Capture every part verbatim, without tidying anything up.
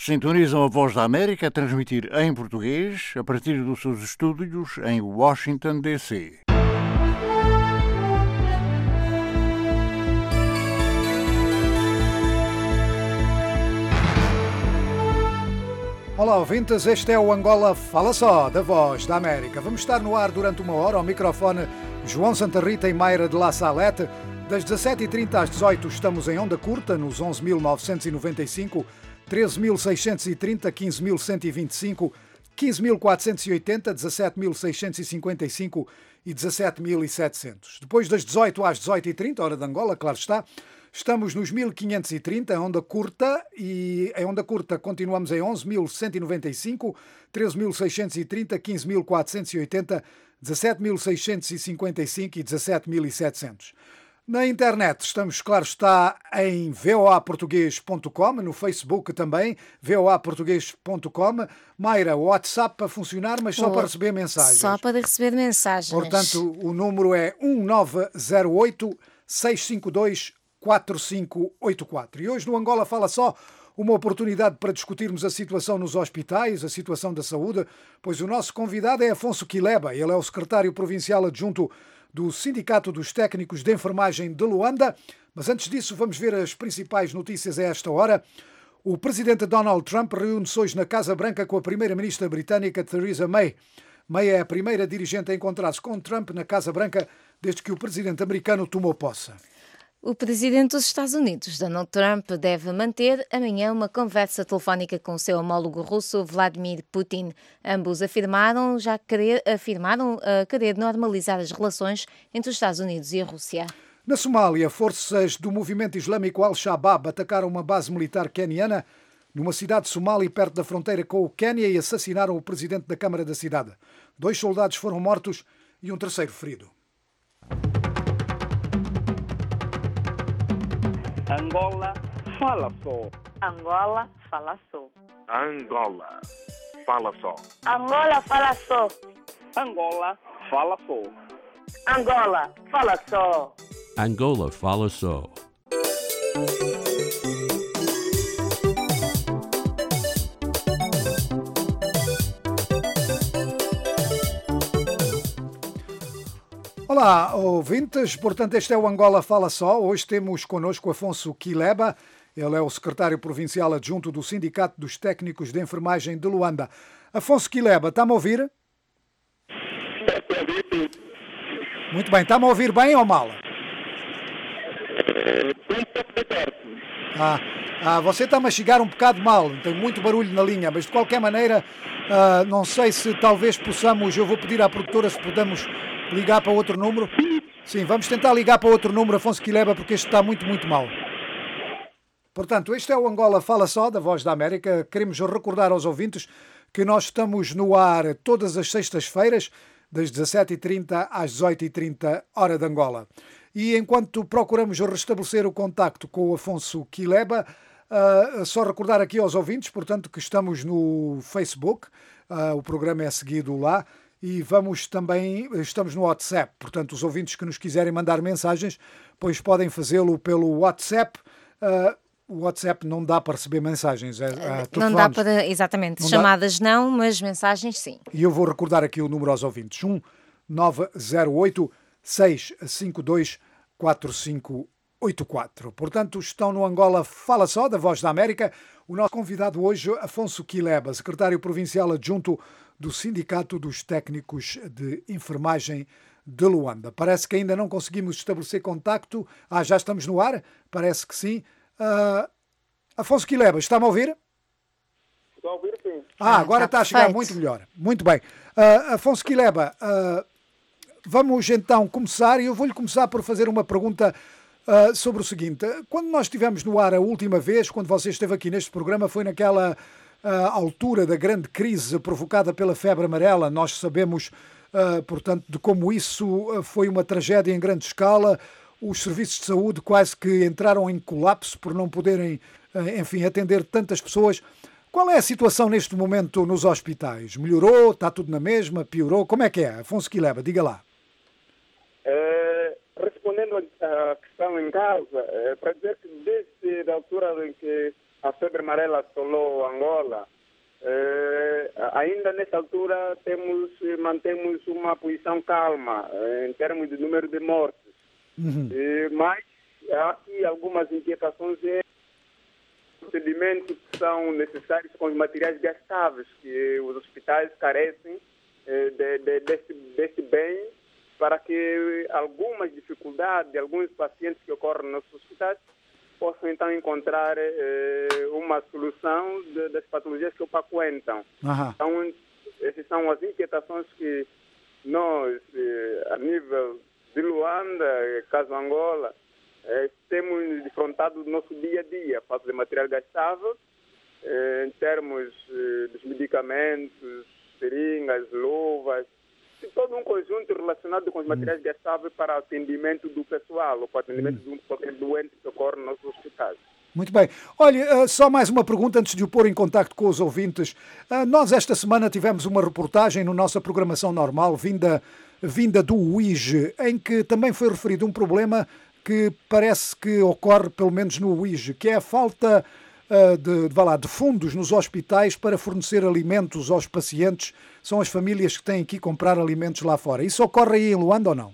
Sintonizam a Voz da América a transmitir em português a partir dos seus estúdios em Washington, D C Olá, ouvintes, este é o Angola Fala Só, da Voz da América. Vamos estar no ar durante uma hora, ao microfone João Santa Rita e Mayra de La Salete. Das dezassete e trinta às dezoito estamos em onda curta, nos onze mil novecentos e noventa e cinco, treze mil seiscentos e trinta, quinze mil cento e vinte e cinco, quinze mil quatrocentos e oitenta, dezassete mil seiscentos e cinquenta e cinco e dezassete mil e setecentos. Depois das dezoito às dezoito e trinta, hora de Angola, claro está, estamos nos mil quinhentos e trinta, em onda curta, e em onda curta continuamos em onze mil cento e noventa e cinco, treze mil seiscentos e trinta, quinze mil quatrocentos e oitenta, dezassete mil seiscentos e cinquenta e cinco e dezassete mil e setecentos. Na internet estamos, claro está, em v o a português ponto com, no Facebook também, v o a português ponto com. Mayra, o WhatsApp para funcionar, mas só Oh, para receber mensagens. Só para receber mensagens. Portanto, o número é um nove zero oito, seis cinco dois, quatro cinco oito quatro. E hoje no Angola Fala Só, uma oportunidade para discutirmos a situação nos hospitais, a situação da saúde, pois o nosso convidado é Afonso Quileba. Ele é o secretário provincial adjunto do Sindicato dos Técnicos de Enfermagem de Luanda. Mas antes disso, vamos ver as principais notícias a esta hora. O presidente Donald Trump reúne-se hoje na Casa Branca com a primeira-ministra britânica Theresa May. May é a primeira dirigente a encontrar-se com Trump na Casa Branca desde que o presidente americano tomou posse. O presidente dos Estados Unidos, Donald Trump, deve manter amanhã uma conversa telefónica com o seu homólogo russo, Vladimir Putin. Ambos afirmaram já querer, afirmaram uh, querer normalizar as relações entre os Estados Unidos e a Rússia. Na Somália, forças do movimento islâmico Al-Shabaab atacaram uma base militar queniana numa cidade somali perto da fronteira com o Quênia e assassinaram o presidente da Câmara da cidade. Dois soldados foram mortos e um terceiro ferido. Angola Fala Só. Angola Fala Só. Angola Fala Só. Angola Fala Só. Angola Fala Só. Angola Fala Só. Angola Fala Só. Olá, ouvintes. Portanto, este é o Angola Fala Só. Hoje temos connosco Afonso Quileba. Ele é o secretário provincial adjunto do Sindicato dos Técnicos de Enfermagem de Luanda. Afonso Quileba, está-me a ouvir? Muito bem. Está-me a ouvir bem ou mal? Ah, ah, você está-me a chegar um bocado mal. Tem muito barulho na linha, mas de qualquer maneira, ah, não sei se talvez possamos... Eu vou pedir à produtora se podemos ligar para outro número. Sim, vamos tentar ligar para outro número, Afonso Quileba, porque este está muito, muito mal. Portanto, este é o Angola Fala Só, da Voz da América. Queremos recordar aos ouvintes que nós estamos no ar todas as sextas-feiras, das dezassete e trinta às dezoito e trinta, hora de Angola. E enquanto procuramos restabelecer o contacto com o Afonso Quileba, uh, só recordar aqui aos ouvintes, portanto, que estamos no Facebook, uh, o programa é seguido lá, e vamos também, estamos no WhatsApp, portanto, os ouvintes que nos quiserem mandar mensagens, pois podem fazê-lo pelo WhatsApp. Uh, o WhatsApp não dá para receber mensagens, é, é, não dá para, exatamente, não chamadas dá. Não, mas mensagens sim. E eu vou recordar aqui o número aos ouvintes, um nove zero oito, seis cinco dois, quatro cinco oito quatro. Portanto, estão no Angola Fala Só, da Voz da América. O nosso convidado hoje, Afonso Quileba, secretário provincial adjunto do Sindicato dos Técnicos de Enfermagem de Luanda. Parece que ainda não conseguimos estabelecer contacto. Ah, já estamos no ar? Parece que sim. Uh, Afonso Quileba, está-me a ouvir? Estou a ouvir, sim. Ah, agora ah, está a chegar muito melhor. Muito bem. Uh, Afonso Quileba, uh, vamos então começar, e eu vou-lhe começar por fazer uma pergunta uh, sobre o seguinte. Quando nós estivemos no ar a última vez, quando você esteve aqui neste programa, foi naquela uh, altura da grande crise provocada pela febre amarela. Nós sabemos, uh, portanto, de como isso uh, foi uma tragédia em grande escala. Os serviços de saúde quase que entraram em colapso por não poderem, uh, enfim, atender tantas pessoas. Qual é a situação neste momento nos hospitais? Melhorou? Está tudo na mesma? Piorou? Como é que é? Afonso Quileba, diga lá. É, respondendo à questão em casa, é para dizer que desde a altura em que a febre amarela assolou Angola, eh, ainda nessa altura temos, mantemos uma posição calma eh, em termos de número de mortes. Uhum. Eh, mas há aqui algumas inquietações em procedimentos que são necessários com os materiais gastáveis, que os hospitais carecem eh, de, de, desse, desse bem, para que algumas dificuldades de alguns pacientes que ocorrem nos hospitais possam então encontrar eh, uma solução de, das patologias que o pacoentam. Aham. Então, essas são as inquietações que nós, eh, a nível de Luanda, caso Angola, eh, temos defrontado no nosso dia a dia, falta de material gastável, eh, em termos eh, dos medicamentos, seringas, luvas, e todo um conjunto relacionado com os materiais gastáveis para o atendimento do pessoal, ou para o atendimento de um qualquer doente que ocorre nos hospitais. Muito bem. Olha, só mais uma pergunta antes de o pôr em contacto com os ouvintes. Nós esta semana tivemos uma reportagem na nossa programação normal, vinda, vinda do U I G, em que também foi referido um problema que parece que ocorre, pelo menos no U I G, que é a falta de, de, vá lá, de fundos nos hospitais para fornecer alimentos aos pacientes. São as famílias que têm que ir comprar alimentos lá fora. Isso ocorre aí em Luanda ou não?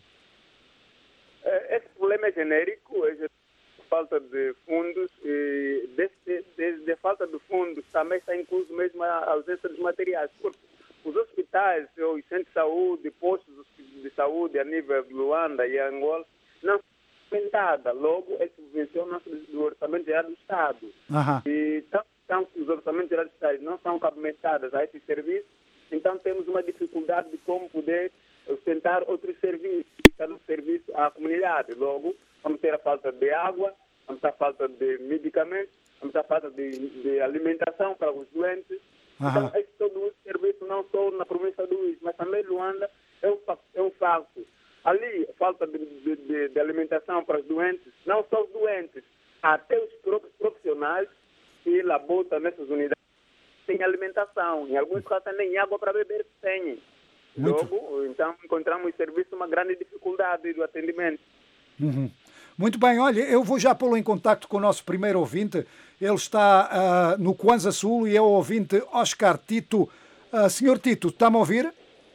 Esse problema é genérico, é falta de fundos, e desde, desde a falta de fundos também está incluso mesmo a ausência dos materiais, porque os hospitais, os centros de saúde, postos de saúde a nível de Luanda e Angola, não são subvencionados, logo é subvenção do orçamento geral do Estado. Aham. E tanto, tanto os orçamentos gerais do Estado não são cabimentados a esses serviços, então temos uma dificuldade de como poder sustentar outros serviços, dar um serviço à comunidade. Logo, vamos ter a falta de água, vamos ter a falta de medicamentos, vamos ter a falta de, de alimentação para os doentes. Aham. Então, esse todo o serviço, não só na província do Luís, mas também Luanda, é um, é um facto. Ali, falta de, de, de, de alimentação para os doentes, não só os doentes, até os próprios profissionais que laboram nessas unidades têm alimentação. Em alguns casos, nem água para beber têm. Logo, então, encontramos em serviço uma grande dificuldade do atendimento. Uhum. Muito bem, olha, eu vou já pô-lo em contacto com o nosso primeiro ouvinte. Ele está uh, no Kwanza Sul e é o ouvinte Oscar Tito. Uh, senhor Tito, está-me a ouvir?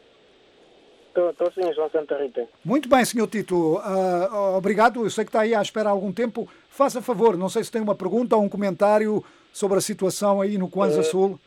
Estou sim, João Santa Rita. Muito bem, senhor Tito. Uh, obrigado. Eu sei que está aí à espera há algum tempo. Faça favor, não sei se tem uma pergunta ou um comentário sobre a situação aí no Kwanza Uh... Sul.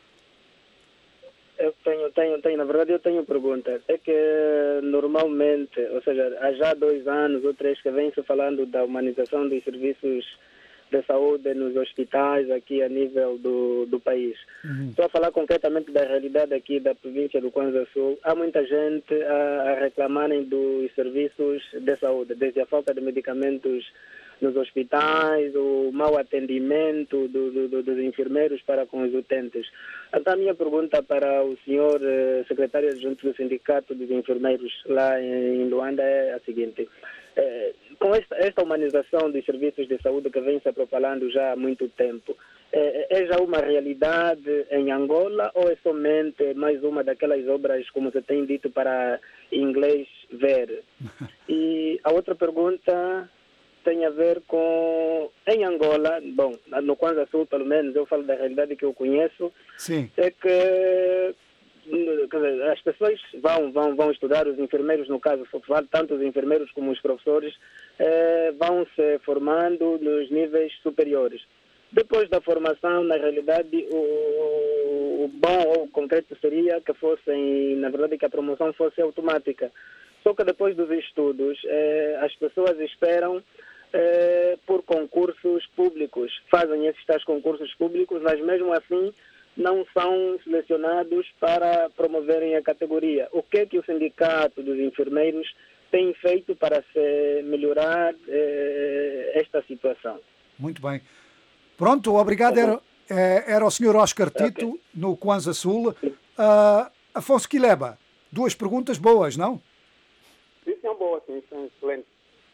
Eu tenho, tenho, tenho, na verdade eu tenho pergunta. É que normalmente, ou seja, há já dois anos ou três que vem-se falando da humanização dos serviços de saúde nos hospitais aqui a nível do, do país. Uhum. Estou a falar concretamente da realidade aqui da província do Kwanza Sul. Há muita gente a, a reclamarem dos serviços de saúde, desde a falta de medicamentos nos hospitais, o mau atendimento do, do, do, dos enfermeiros para com os utentes. Então, a minha pergunta para o senhor eh, secretário adjunto do Sindicato dos Enfermeiros lá em, em Luanda é a seguinte. Eh, com esta, esta humanização dos serviços de saúde que vem se propalando já há muito tempo, eh, é já uma realidade em Angola ou é somente mais uma daquelas obras, como você tem dito, para inglês ver? E a outra pergunta tem a ver com, em Angola, bom, no Kwanza Sul, pelo menos, eu falo da realidade que eu conheço. Sim. É que quer dizer, as pessoas vão, vão, vão estudar, os enfermeiros, no caso, tanto os enfermeiros como os professores, eh, vão se formando nos níveis superiores. Depois da formação, na realidade, o, o bom ou o concreto seria que fossem, na verdade, que a promoção fosse automática. Só que depois dos estudos, eh, as pessoas esperam Eh, por concursos públicos. Fazem esses tais concursos públicos, mas mesmo assim não são selecionados para promoverem a categoria. O que é que o Sindicato dos Enfermeiros tem feito para se melhorar eh, esta situação? Muito bem. Pronto, obrigado. Era, era o senhor Oscar Tito, okay, no Kwanza Sul. Uh, Afonso Quileba, duas perguntas boas, não? Sim, são boas, sim, são excelentes.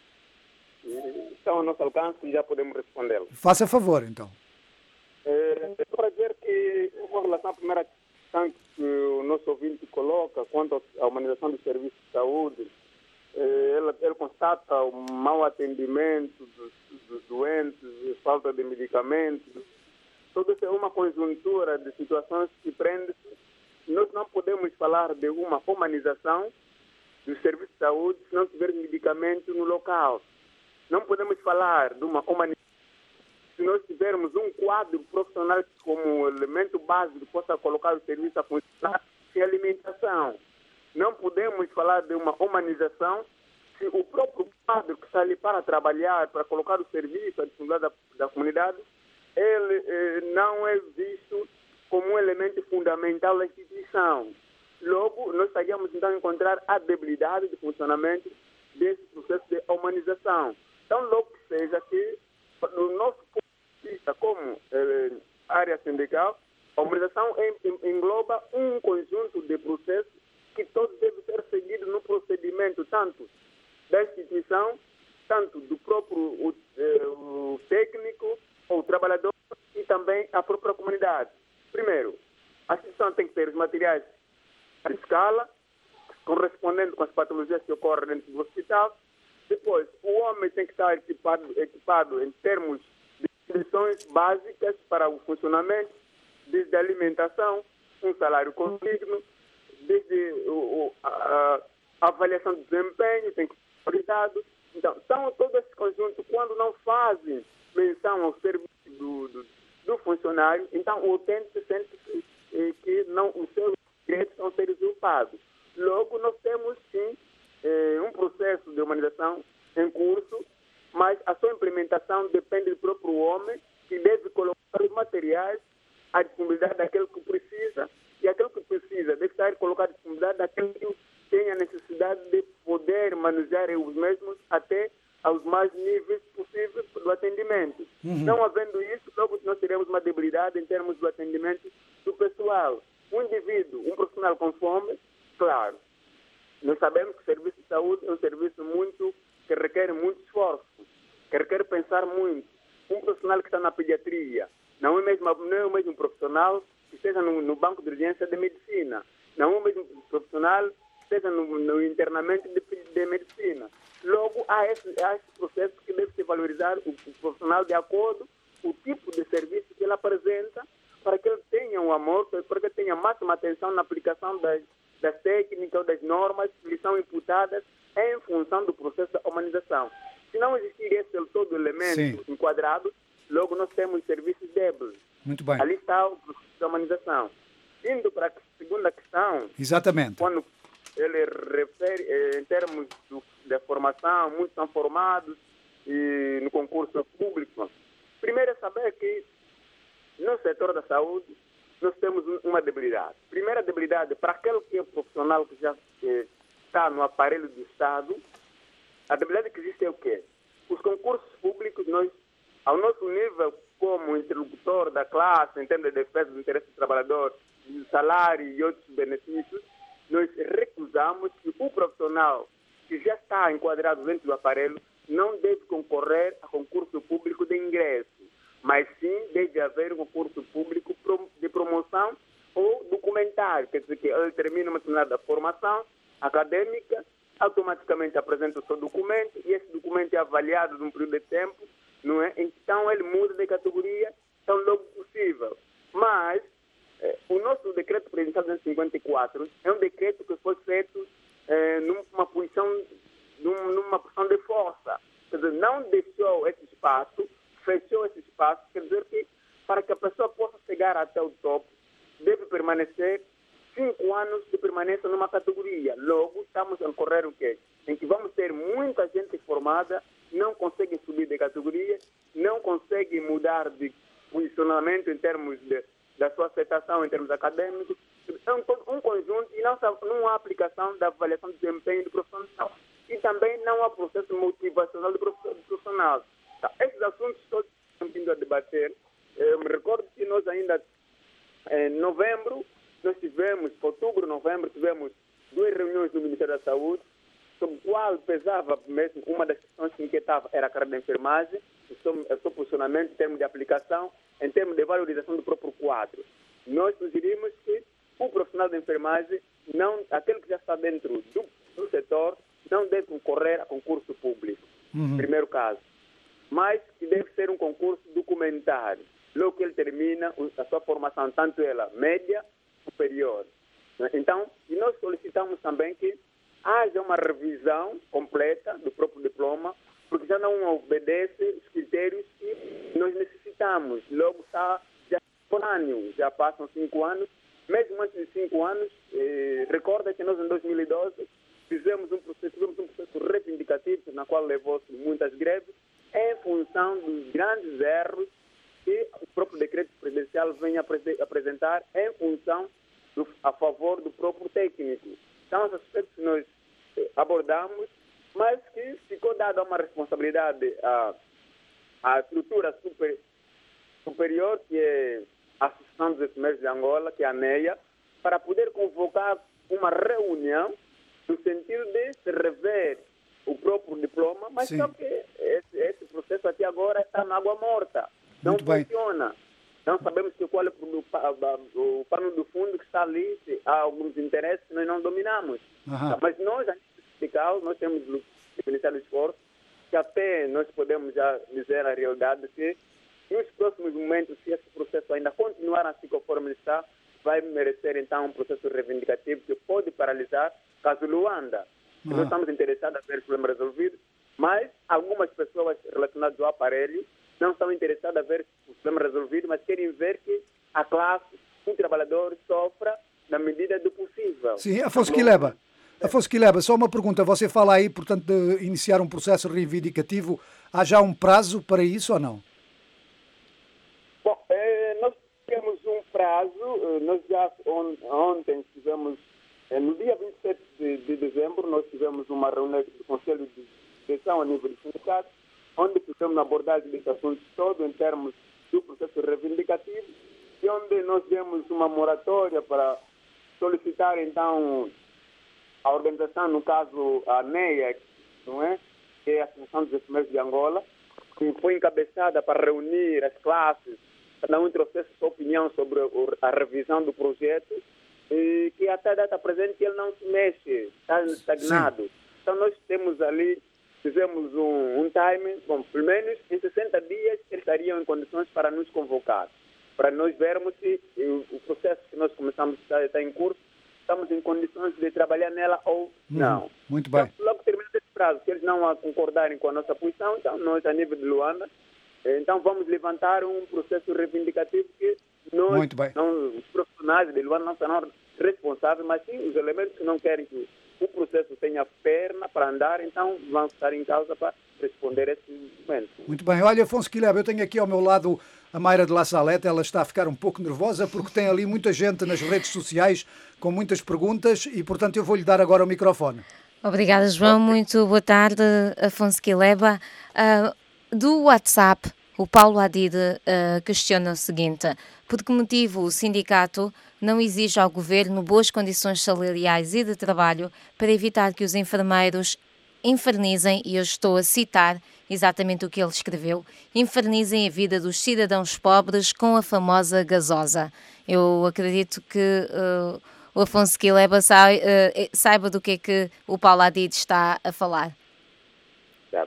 Estão ao nosso alcance e já podemos respondê-lo. Faça favor, então. É, é para dizer que, com relação à primeira questão que o nosso ouvinte coloca, quanto à humanização dos serviços de saúde, é, ele, ele constata o mau atendimento dos, dos doentes, falta de medicamentos. toda essa é uma conjuntura de situações que prende-se. Nós não podemos falar de uma humanização do serviço de saúde se não tiver medicamento no local. Não podemos falar de uma humanização se nós tivermos um quadro profissional que, como elemento básico, possa colocar o serviço a funcionar sem alimentação. Não podemos falar de uma humanização se o próprio quadro que está ali para trabalhar, para colocar o serviço à disponibilidade da, da comunidade, ele eh, não é visto como um elemento fundamental da instituição. Logo, nós estaríamos então a encontrar a debilidade de funcionamento desse processo de humanização. Então, logo que seja que, no nosso ponto de vista, como eh, área sindical, a humanização engloba um conjunto de processos que todos devem ser seguidos no procedimento, tanto da instituição, tanto do próprio o, o técnico, ou o trabalhador, e também a própria comunidade. Primeiro, a instituição tem que ter os materiais à escala, correspondendo com as patologias que ocorrem dentro do hospital. Depois, o homem tem que estar equipado, equipado em termos de condições básicas para o funcionamento, desde a alimentação, um salário condigno, desde o, o, a, a avaliação de desempenho, tem que ser priorizado. Então, então, todo esse conjunto, quando não fazem menção ao serviço do, do, do funcionário, então o utente sente que, que não, os seus direitos são ser usurpados. Logo, nós temos, sim, eh, um processo de humanização em curso, mas a sua implementação depende do próprio homem, que deve colocar os materiais à disponibilidade daquele que precisa, e aquele que precisa deve estar colocado à disponibilidade daquele que tem a necessidade de poder manusear os mesmos até aos mais níveis possíveis do atendimento. Uhum. Não havendo isso, logo nós teremos uma debilidade em termos do atendimento do pessoal. Um indivíduo, um profissional com fome, claro, nós sabemos que o serviço de saúde é um serviço muito, que requer muito esforço, que requer pensar muito. Um profissional que está na pediatria não é, mesmo, não é o mesmo profissional que esteja no, no banco de urgência de medicina, não é o mesmo profissional que esteja no, no internamento de, de medicina. Logo, há esse, há esse processo que deve se valorizar o, o profissional de acordo com o tipo de serviço que ele apresenta, para que ele tenha um amor, para que ele tenha máxima atenção na aplicação das, das técnicas, das normas que lhe são imputadas em função do processo da humanização. Se não existir esse todo elemento Sim. enquadrado, logo nós temos serviços débeis. Muito bem. Ali está o processo da humanização. Indo para a segunda questão, Exatamente. quando ele refere eh, em termos do, da formação, muitos são formados e no concurso público. Primeiro é saber que no setor da saúde nós temos uma debilidade. Primeira debilidade, para aquele que é profissional que já eh, está no aparelho do Estado, a debilidade que existe é o quê? Os concursos públicos, nós, ao nosso nível, como interlocutor da classe, em termos de defesa do interesse do trabalhador, do salário e outros benefícios, nós recusamos que o profissional que já está enquadrado dentro do aparelho não deve concorrer a concurso público de ingresso, mas sim deve haver um concurso público de promoção ou documentário, quer dizer que ele termina uma determinada formação acadêmica, automaticamente apresenta o seu documento e esse documento é avaliado num período de tempo, não é? Então ele muda de categoria tão logo possível. Mas eh, o nosso decreto presidencial de cinquenta e quatro é um decreto que foi feito eh, numa posição, num, numa posição de força. Quer dizer, não deixou esse espaço, fechou esse espaço, quer dizer que para que a pessoa possa chegar até o topo, deve permanecer cinco anos de permanência numa categoria. Logo, estamos a correr o quê? Em que vamos ter muita gente formada, não consegue subir de categoria, não consegue mudar de posicionamento em termos de, da sua aceitação em termos acadêmicos. É um, um conjunto e não, não há aplicação da avaliação de desempenho do profissional. E também não há processo motivacional do profissional. Então, esses assuntos todos estão vindo a debater. Eu me recordo que nós ainda, em novembro, nós tivemos, outubro, novembro, tivemos duas reuniões do Ministério da Saúde, sobre o qual pesava mesmo, uma das questões que inquietava era a carreira de enfermagem, o seu, o seu posicionamento em termos de aplicação, em termos de valorização do próprio quadro. Nós sugerimos que o profissional de enfermagem, não, aquele que já está dentro do, do setor, não deve concorrer a concurso público, uhum. primeiro caso, mas que deve ser um concurso documentário. logo que ele termina a sua formação, tanto ela média, superior. Então, e nós solicitamos também que haja uma revisão completa do próprio diploma, porque já não obedece os critérios que nós necessitamos. Logo está já contemporâneo, já passam cinco anos. Mesmo antes de cinco anos, eh, recorda que nós em dois mil e doze fizemos um processo, fizemos um processo reivindicativo, na qual levou-se muitas greves, em função dos grandes erros que o próprio decreto presidencial vem apre- apresentar em função do, a favor do próprio técnico. São os aspectos que nós eh, abordamos, mas que ficou dada uma responsabilidade à, à estrutura super, superior, que é a Associação dos Enfermeiros de Angola, que é a NEA, para poder convocar uma reunião no sentido de se rever o próprio diploma, mas Sim. só que esse, esse processo até agora está na água morta. Não Muito bem. funciona. Não sabemos que qual é o, o pano do fundo que está ali, se há alguns interesses que nós não dominamos. Aham. Mas nós, a nível sindical, nós temos iniciado esforço, que até nós podemos já dizer a realidade que nos próximos momentos, se esse processo ainda continuar assim conforme está, vai merecer então um processo reivindicativo que pode paralisar caso Luanda. Ah. Nós estamos interessados em ver o problema resolvido, mas algumas pessoas relacionadas ao aparelho não estão interessadas a ver o problema resolvido, mas querem ver que a classe, o trabalhador, sofra na medida do possível. Sim, Afonso Quileba. Afonso Quileba, só uma pergunta. Você fala aí, portanto, de iniciar um processo reivindicativo. Há já um prazo para isso ou não? Bom, eh, nós temos um prazo. eh, Nós já on, ontem tivemos, eh, no dia vinte e sete de, de dezembro, nós tivemos uma reunião do Conselho de Direção a nível do sindicato, onde fizemos uma abordagem desse assunto todo em termos do processo reivindicativo, e onde nós demos uma moratória para solicitar, então, a organização, no caso, a NEA, não é? Que é a Associação dos Enfermeiros de Angola, que foi encabeçada para reunir as classes, cada um trouxesse sua opinião sobre o- a revisão do projeto, e que até a data presente ele não se mexe, está estagnado. Então nós temos ali, fizemos um, um timing, bom, pelo menos em sessenta dias eles estariam em condições para nos convocar, para nós vermos se o, o processo que nós começamos está, está em curso, estamos em condições de trabalhar nela ou não. Uhum. Muito bem. Então, logo terminando esse prazo, se eles não a concordarem com a nossa posição, então nós, a nível de Luanda, eh, então vamos levantar um processo reivindicativo que nós, Muito bem. não, os profissionais de Luanda não serão responsáveis, mas sim os elementos que não querem que o processo tenha perna para andar, então vão estar em causa para responder a esse momento. Muito bem. Olha, Afonso Quileba, eu tenho aqui ao meu lado a Mayra de La Salete. Ela está a ficar um pouco nervosa porque tem ali muita gente nas redes sociais com muitas perguntas e, portanto, eu vou-lhe dar agora o microfone. Obrigada, João. Muito boa tarde, Afonso Quileba. Ah, do WhatsApp, o Paulo Adide ah, questiona o seguinte: por que motivo o sindicato não exige ao governo boas condições salariais e de trabalho para evitar que os enfermeiros infernizem, e eu estou a citar exatamente o que ele escreveu, infernizem a vida dos cidadãos pobres com a famosa gasosa. Eu acredito que uh, o Afonso Quileba sai, uh, saiba do que é que o Paulo Adide está a falar. Já,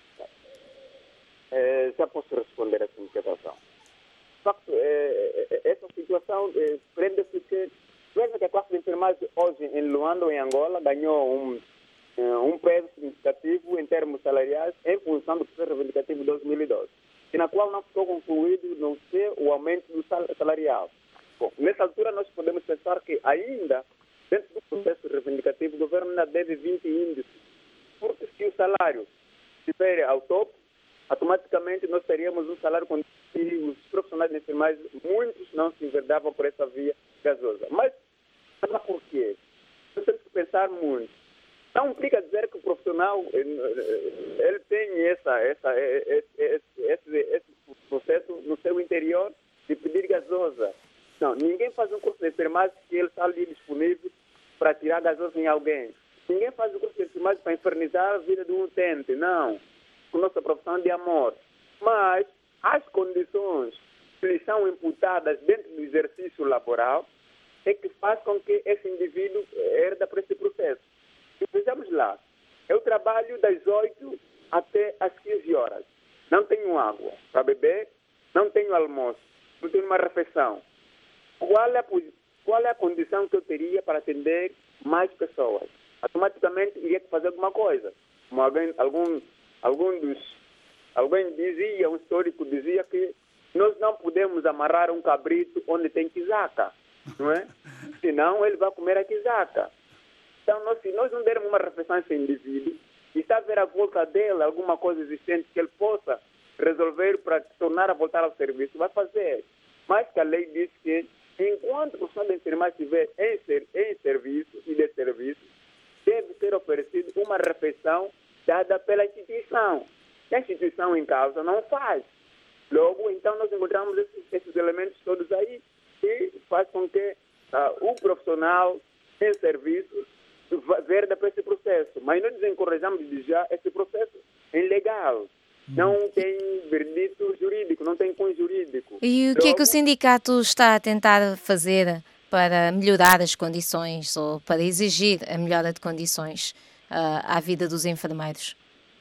é, já posso responder essa inquietação. De facto, é, essa situação é, prende-se que, veja que a classe de enfermagem hoje em Luanda ou em Angola ganhou um, um preço significativo em termos salariais em função do processo reivindicativo de dois mil e doze, e na qual não ficou concluído não ser o aumento do salarial. Bom, nessa altura nós podemos pensar que ainda, dentro do processo reivindicativo, o governo ainda deve vinte índices, porque se o salário estiver ao topo, automaticamente nós teríamos um salário com e os profissionais de enfermagem, muitos não se enverdavam por essa via gasosa. Mas, sabe por quê? Nós temos que pensar muito. Não implica dizer que o profissional ele tem essa, essa, esse, esse, esse processo no seu interior de pedir gasosa. Não, ninguém faz um curso de enfermagem que ele está ali disponível para tirar gasosa em alguém. Ninguém faz um curso de enfermagem para infernizar a vida de um utente. Não. Com nossa profissão de amor. Mas as condições que lhe são imputadas dentro do exercício laboral é que faz com que esse indivíduo herda para esse processo. E vejamos lá, eu trabalho das oito até às quinze horas. Não tenho água para beber, não tenho almoço. não tenho uma refeição, qual é, a, qual é a condição que eu teria para atender mais pessoas? Automaticamente iria fazer alguma coisa. Como alguém, algum, algum dos, alguém dizia, um histórico dizia que nós não podemos amarrar um cabrito onde tem quizaca, não é? Senão ele vai comer a quizaca. Então, nós, se nós não dermos uma refeição a esse indivíduo, e está a ver à volta dele alguma coisa existente que ele possa resolver para tornar a voltar ao serviço, vai fazer. Mas que a lei diz que, enquanto o profissional de enfermagem estiver em, ser, em serviço e de serviço, deve ser oferecido uma refeição dada pela instituição. A instituição em causa não faz. Logo, então, nós encontramos esses, esses elementos todos aí que faz com que uh, o profissional em serviço verda para esse processo. Mas nós desencorajamos de já esse processo é ilegal. Não tem verdito jurídico, não tem cunho jurídico. E o Logo, que é que o sindicato está a tentar fazer para melhorar as condições ou para exigir a melhora de condições uh, à vida dos enfermeiros?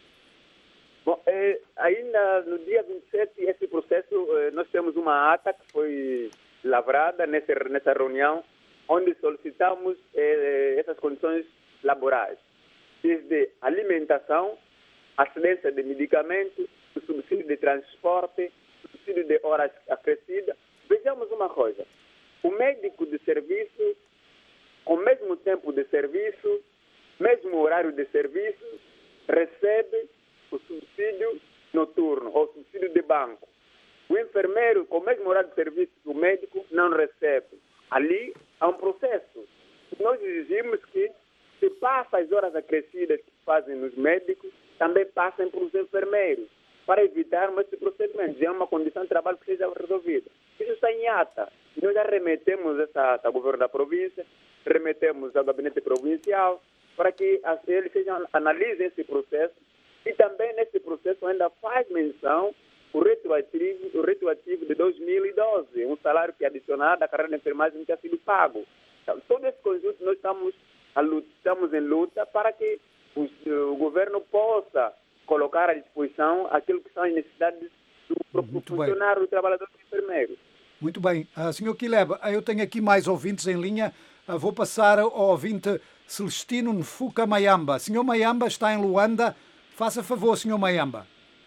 Bom, eh, ainda no dia vinte e sete, esse processo, eh, nós temos uma ata que foi lavrada nessa, nessa reunião, onde solicitamos eh, essas condições laborais, desde alimentação, assistência de medicamentos, o subsídio de transporte, o subsídio de horas acrescidas. Vejamos uma coisa, o médico de serviço, com o mesmo tempo de serviço, mesmo horário de serviço, recebe o subsídio noturno, ou subsídio de banco. O enfermeiro, com o mesmo horário de serviço do médico, não recebe. Ali há um processo. Nós exigimos que se passa as horas acrescidas que fazem nos médicos, também passem para os enfermeiros, para evitarmos esse procedimento. É uma condição de trabalho que seja resolvida. Isso está em ata. Nós já remetemos essa ata ao governo da província, remetemos ao gabinete provincial, para que eles sejam, analisem esse processo. E também nesse processo ainda faz menção o retroativo, o retroativo de dois mil e doze, um salário que é adicionado à carreira de enfermagem não tinha sido pago. Então, todo esse conjunto nós estamos, a luta, estamos em luta para que o, o governo possa colocar à disposição aquilo que são as necessidades do, do funcionário, do trabalhador do enfermeiro. Muito bem. Uh, senhor Quileba, eu tenho aqui mais ouvintes em linha. Uh, vou passar ao ouvinte Celestino Nfuka Mayamba. Senhor Mayamba está em Luanda. Faça favor, senhor Mayamba.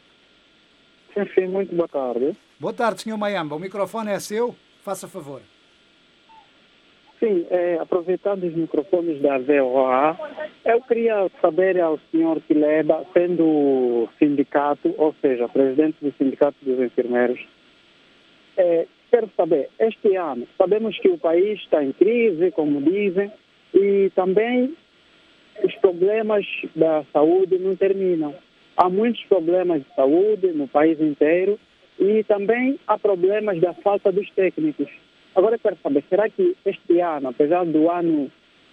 Sim, sim, muito boa tarde. Boa tarde, senhor Mayamba. O microfone é seu. Faça favor. Sim, é, aproveitando os microfones da V O A, eu queria saber ao senhor Quileba, sendo sindicato, ou seja, presidente do Sindicato dos Enfermeiros, é, quero saber, este ano, sabemos que o país está em crise, como dizem, e também os problemas da saúde não terminam. Há muitos problemas de saúde no país inteiro e também há problemas da falta dos técnicos. Agora eu quero saber, será que este ano, apesar do ano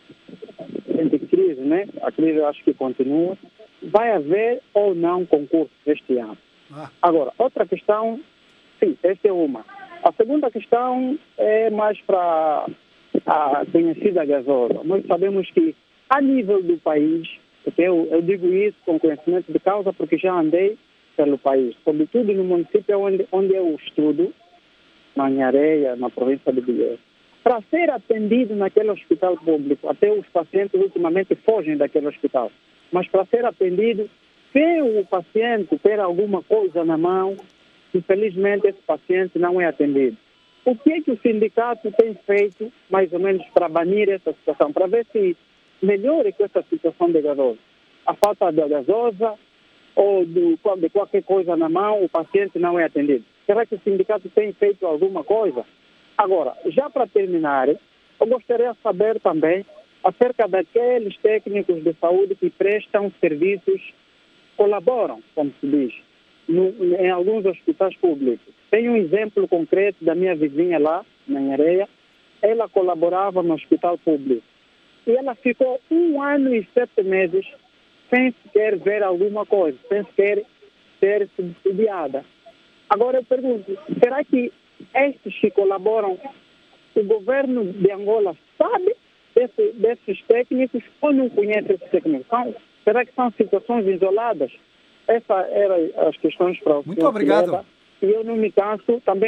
de crise, né? A crise eu acho que continua, vai haver ou não concurso este ano? Ah. Agora, outra questão, sim, esta é uma. A segunda questão é mais para a conhecida gasosa. Nós sabemos que a nível do país, eu, eu digo isso com conhecimento de causa porque já andei pelo país, sobretudo no município onde, onde eu estudo, na Inhareia, na província de Bié. Para ser atendido naquele hospital público, até os pacientes ultimamente fogem daquele hospital, mas para ser atendido, se o paciente ter alguma coisa na mão, infelizmente esse paciente não é atendido. O que é que o sindicato tem feito, mais ou menos, para banir essa situação, para ver se melhore com essa situação de gasosa? A falta da gasosa ou de, de qualquer coisa na mão, o paciente não é atendido. Será que o sindicato tem feito alguma coisa? Agora, já para terminar, eu gostaria de saber também acerca daqueles técnicos de saúde que prestam serviços, colaboram, como se diz, no, em alguns hospitais públicos. Tenho um exemplo concreto da minha vizinha lá, na Inhareia. Ela colaborava no hospital público. E ela ficou um ano e sete meses sem sequer ver alguma coisa, sem sequer ser subsidiada. Agora eu pergunto, será que estes que colaboram, o governo de Angola sabe desse, desses técnicos ou não conhece esses técnicos? São, será que são situações isoladas? Essas eram as questões para o Muito obrigado. Quileba. E eu não me canso, também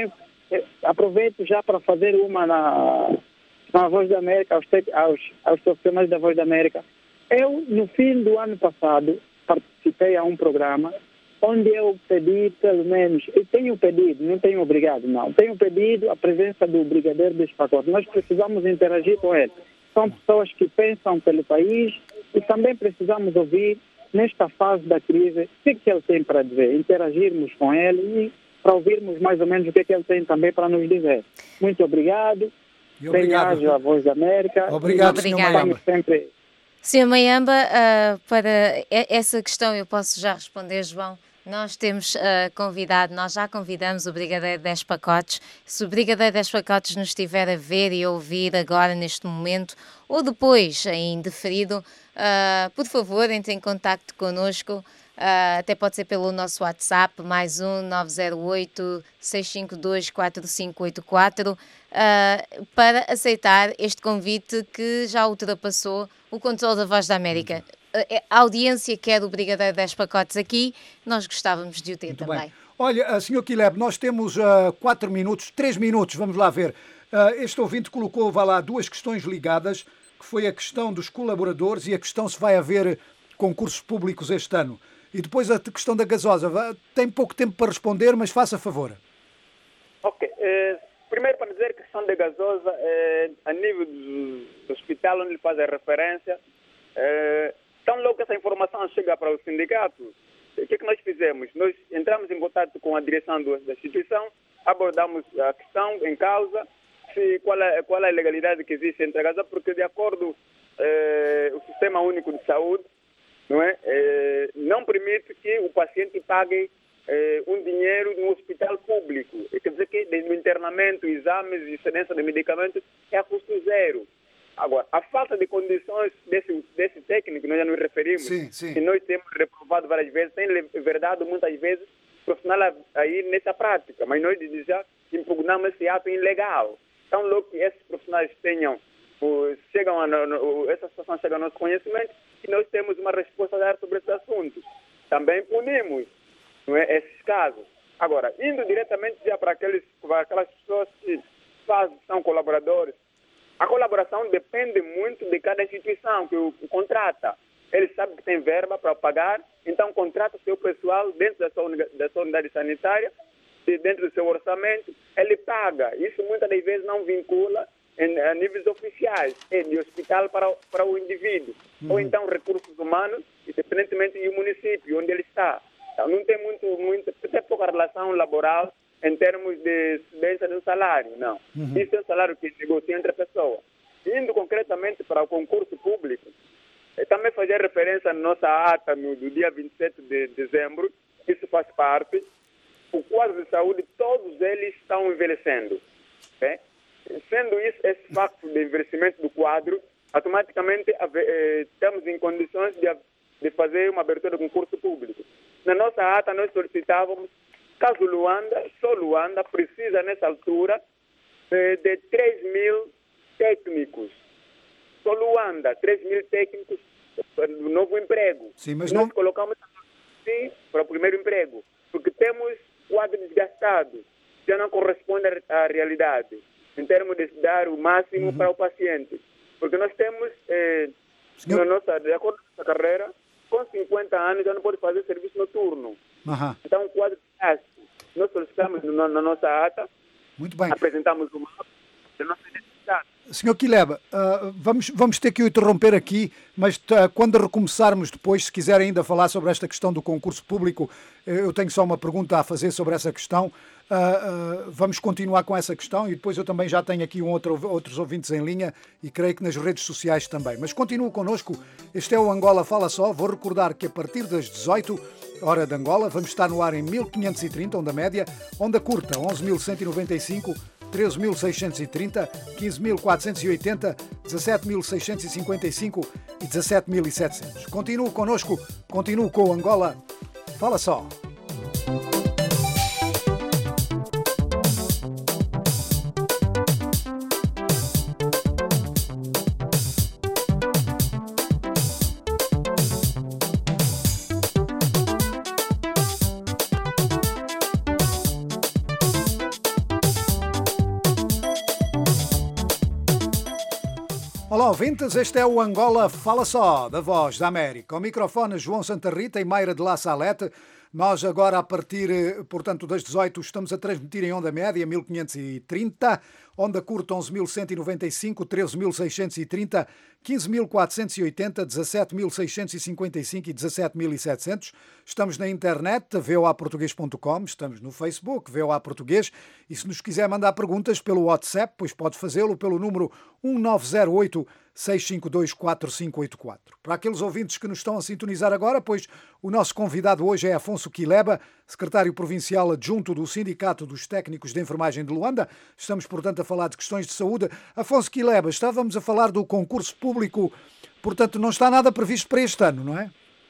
aproveito já para fazer uma na, na Voz da América, aos, aos, aos profissionais da Voz da América. Eu, no fim do ano passado, participei a um programa onde eu pedi, pelo menos, eu tenho pedido, não tenho obrigado, não, tenho pedido a presença do Brigadeiro Despacote. Nós precisamos interagir com ele. São pessoas que pensam pelo país e também precisamos ouvir, nesta fase da crise, o que, que ele tem para dizer, interagirmos com ele e para ouvirmos mais ou menos o que, que ele tem também para nos dizer. Muito obrigado. Bem-ajo à Voz da América. Obrigado, senhor Mayamba. Sempre... senhor Mayamba, uh, para essa questão eu posso já responder, João. Nós temos uh, convidado, nós já convidamos o Brigadeiro dez Pacotes. Se o Brigadeiro dez Pacotes nos estiver a ver e a ouvir agora, neste momento, ou depois, em deferido, uh, por favor, entre em contacto connosco. Uh, até pode ser pelo nosso WhatsApp, mais um nove zero oito, seis cinco dois, quatro cinco oito quatro, uh, para aceitar este convite que já ultrapassou o controle da Voz da América. A audiência quer o Brigadeiro dez Pacotes aqui, nós gostávamos de o ter Muito também. bem. Olha, senhor Quileb, nós temos uh, quatro minutos, três minutos, vamos lá ver. Uh, este ouvinte colocou, vá lá, duas questões ligadas, que foi a questão dos colaboradores e a questão se vai haver concursos públicos este ano. E depois a questão da gasosa. Tem pouco tempo para responder, mas faça favor. Ok. Eh, primeiro, para dizer que a questão da gasosa, eh, a nível do, do hospital onde ele faz a referência, eh, tão logo que essa informação chega para o sindicato, o que, é que nós fizemos? Nós entramos em contato com a direção do, da instituição, abordamos a questão em causa, se, qual, é, qual é a legalidade que existe entre a gasosa, porque de acordo eh, o Sistema Único de Saúde, não é? Eh, não permite que o paciente pague eh, um dinheiro no hospital público. Quer dizer que no internamento, exames e excedência de medicamentos é a custo zero. Agora, a falta de condições desse, desse técnico, nós já nos referimos, sim, sim. que nós temos reprovado várias vezes, tem verdade muitas vezes profissional a ir nessa prática, mas nós já impugnamos esse ato ilegal. Então, logo que esses profissionais tenham, chegam a, essa situação chega ao nosso conhecimento, e nós temos uma resposta a dar sobre esse assunto. Também punimos, não é, esses casos. Agora, indo diretamente já para, aqueles, para aquelas pessoas que fazem, são colaboradores, a colaboração depende muito de cada instituição que o, o contrata. Ele sabe que tem verba para pagar, então contrata o seu pessoal dentro da sua, da sua unidade sanitária, dentro do seu orçamento, ele paga. Isso muitas das vezes não vincula em, a níveis oficiais, é de hospital para, para o indivíduo, uhum. Ou então recursos humanos, independentemente do município onde ele está. Então não tem muito, muito, tem pouca relação laboral em termos de incidência do salário, não. Uhum. Isso é o salário que negocia entre pessoas. Indo concretamente para o concurso público, também fazer referência à nossa ata no, do dia vinte e sete de dezembro, isso faz parte. O quadro de saúde, todos eles estão envelhecendo. Okay? Sendo isso, esse facto de envelhecimento do quadro, automaticamente eh, estamos em condições de, de fazer uma abertura de concurso público. Na nossa ata, nós solicitávamos, caso Luanda, só Luanda, precisa nessa altura eh, de três mil técnicos. Só Luanda, três mil técnicos no novo emprego. Sim, mas nós não... colocamos sim para o primeiro emprego, porque temos quadro desgastado, já não corresponde à realidade, em termos de dar o máximo uhum. para o paciente. Porque nós temos, eh, na nossa, de acordo com a carreira, com cinquenta anos já não pode fazer serviço noturno. Uhum. Então, o quadro desgaste. Nós solicitamos na, na nossa ata, muito bem. Apresentamos o mapa da nossa necessidade. senhor Quileba, uh, vamos, vamos ter que o interromper aqui, mas uh, quando recomeçarmos depois, se quiser ainda falar sobre esta questão do concurso público, eu tenho só uma pergunta a fazer sobre essa questão. Uh, uh, vamos continuar com essa questão e depois eu também já tenho aqui um outro, outros ouvintes em linha e creio que nas redes sociais também. Mas continue connosco, este é o Angola Fala Só. Vou recordar que a partir das dezoito, hora de Angola, vamos estar no ar em mil quinhentos e trinta, onda média, onda curta, onze mil cento e noventa e cinco, treze mil seiscentos e trinta, quinze mil quatrocentos e oitenta, dezassete mil seiscentos e cinquenta e cinco e dezassete mil e setecentos. Continue connosco, continue com o Angola Fala Só. Olá, ouvintes, este é o Angola Fala Só, da Voz da América. Ao microfone, João Santa Rita e Mayra de La Salete. Nós agora, a partir, portanto, das dezoito, estamos a transmitir em onda média mil quinhentos e trinta, onda curta onze mil cento e noventa e cinco, treze mil seiscentos e trinta, quinze mil quatrocentos e oitenta, dezassete mil seiscentos e cinquenta e cinco e dezassete mil e setecentos. Estamos na internet, v o a português ponto com, estamos no Facebook, V O A Português, e se nos quiser mandar perguntas pelo WhatsApp, pois pode fazê-lo pelo número um nove zero oito, seis cinco dois, quatro cinco oito quatro. Para aqueles ouvintes que nos estão a sintonizar agora, pois o nosso convidado hoje é Afonso Quileba, secretário provincial adjunto do Sindicato dos Técnicos de Enfermagem de Luanda. Estamos, portanto, a falar de questões de saúde. Afonso Quileba, estávamos a falar do concurso público, portanto, não está nada previsto para este ano, não é?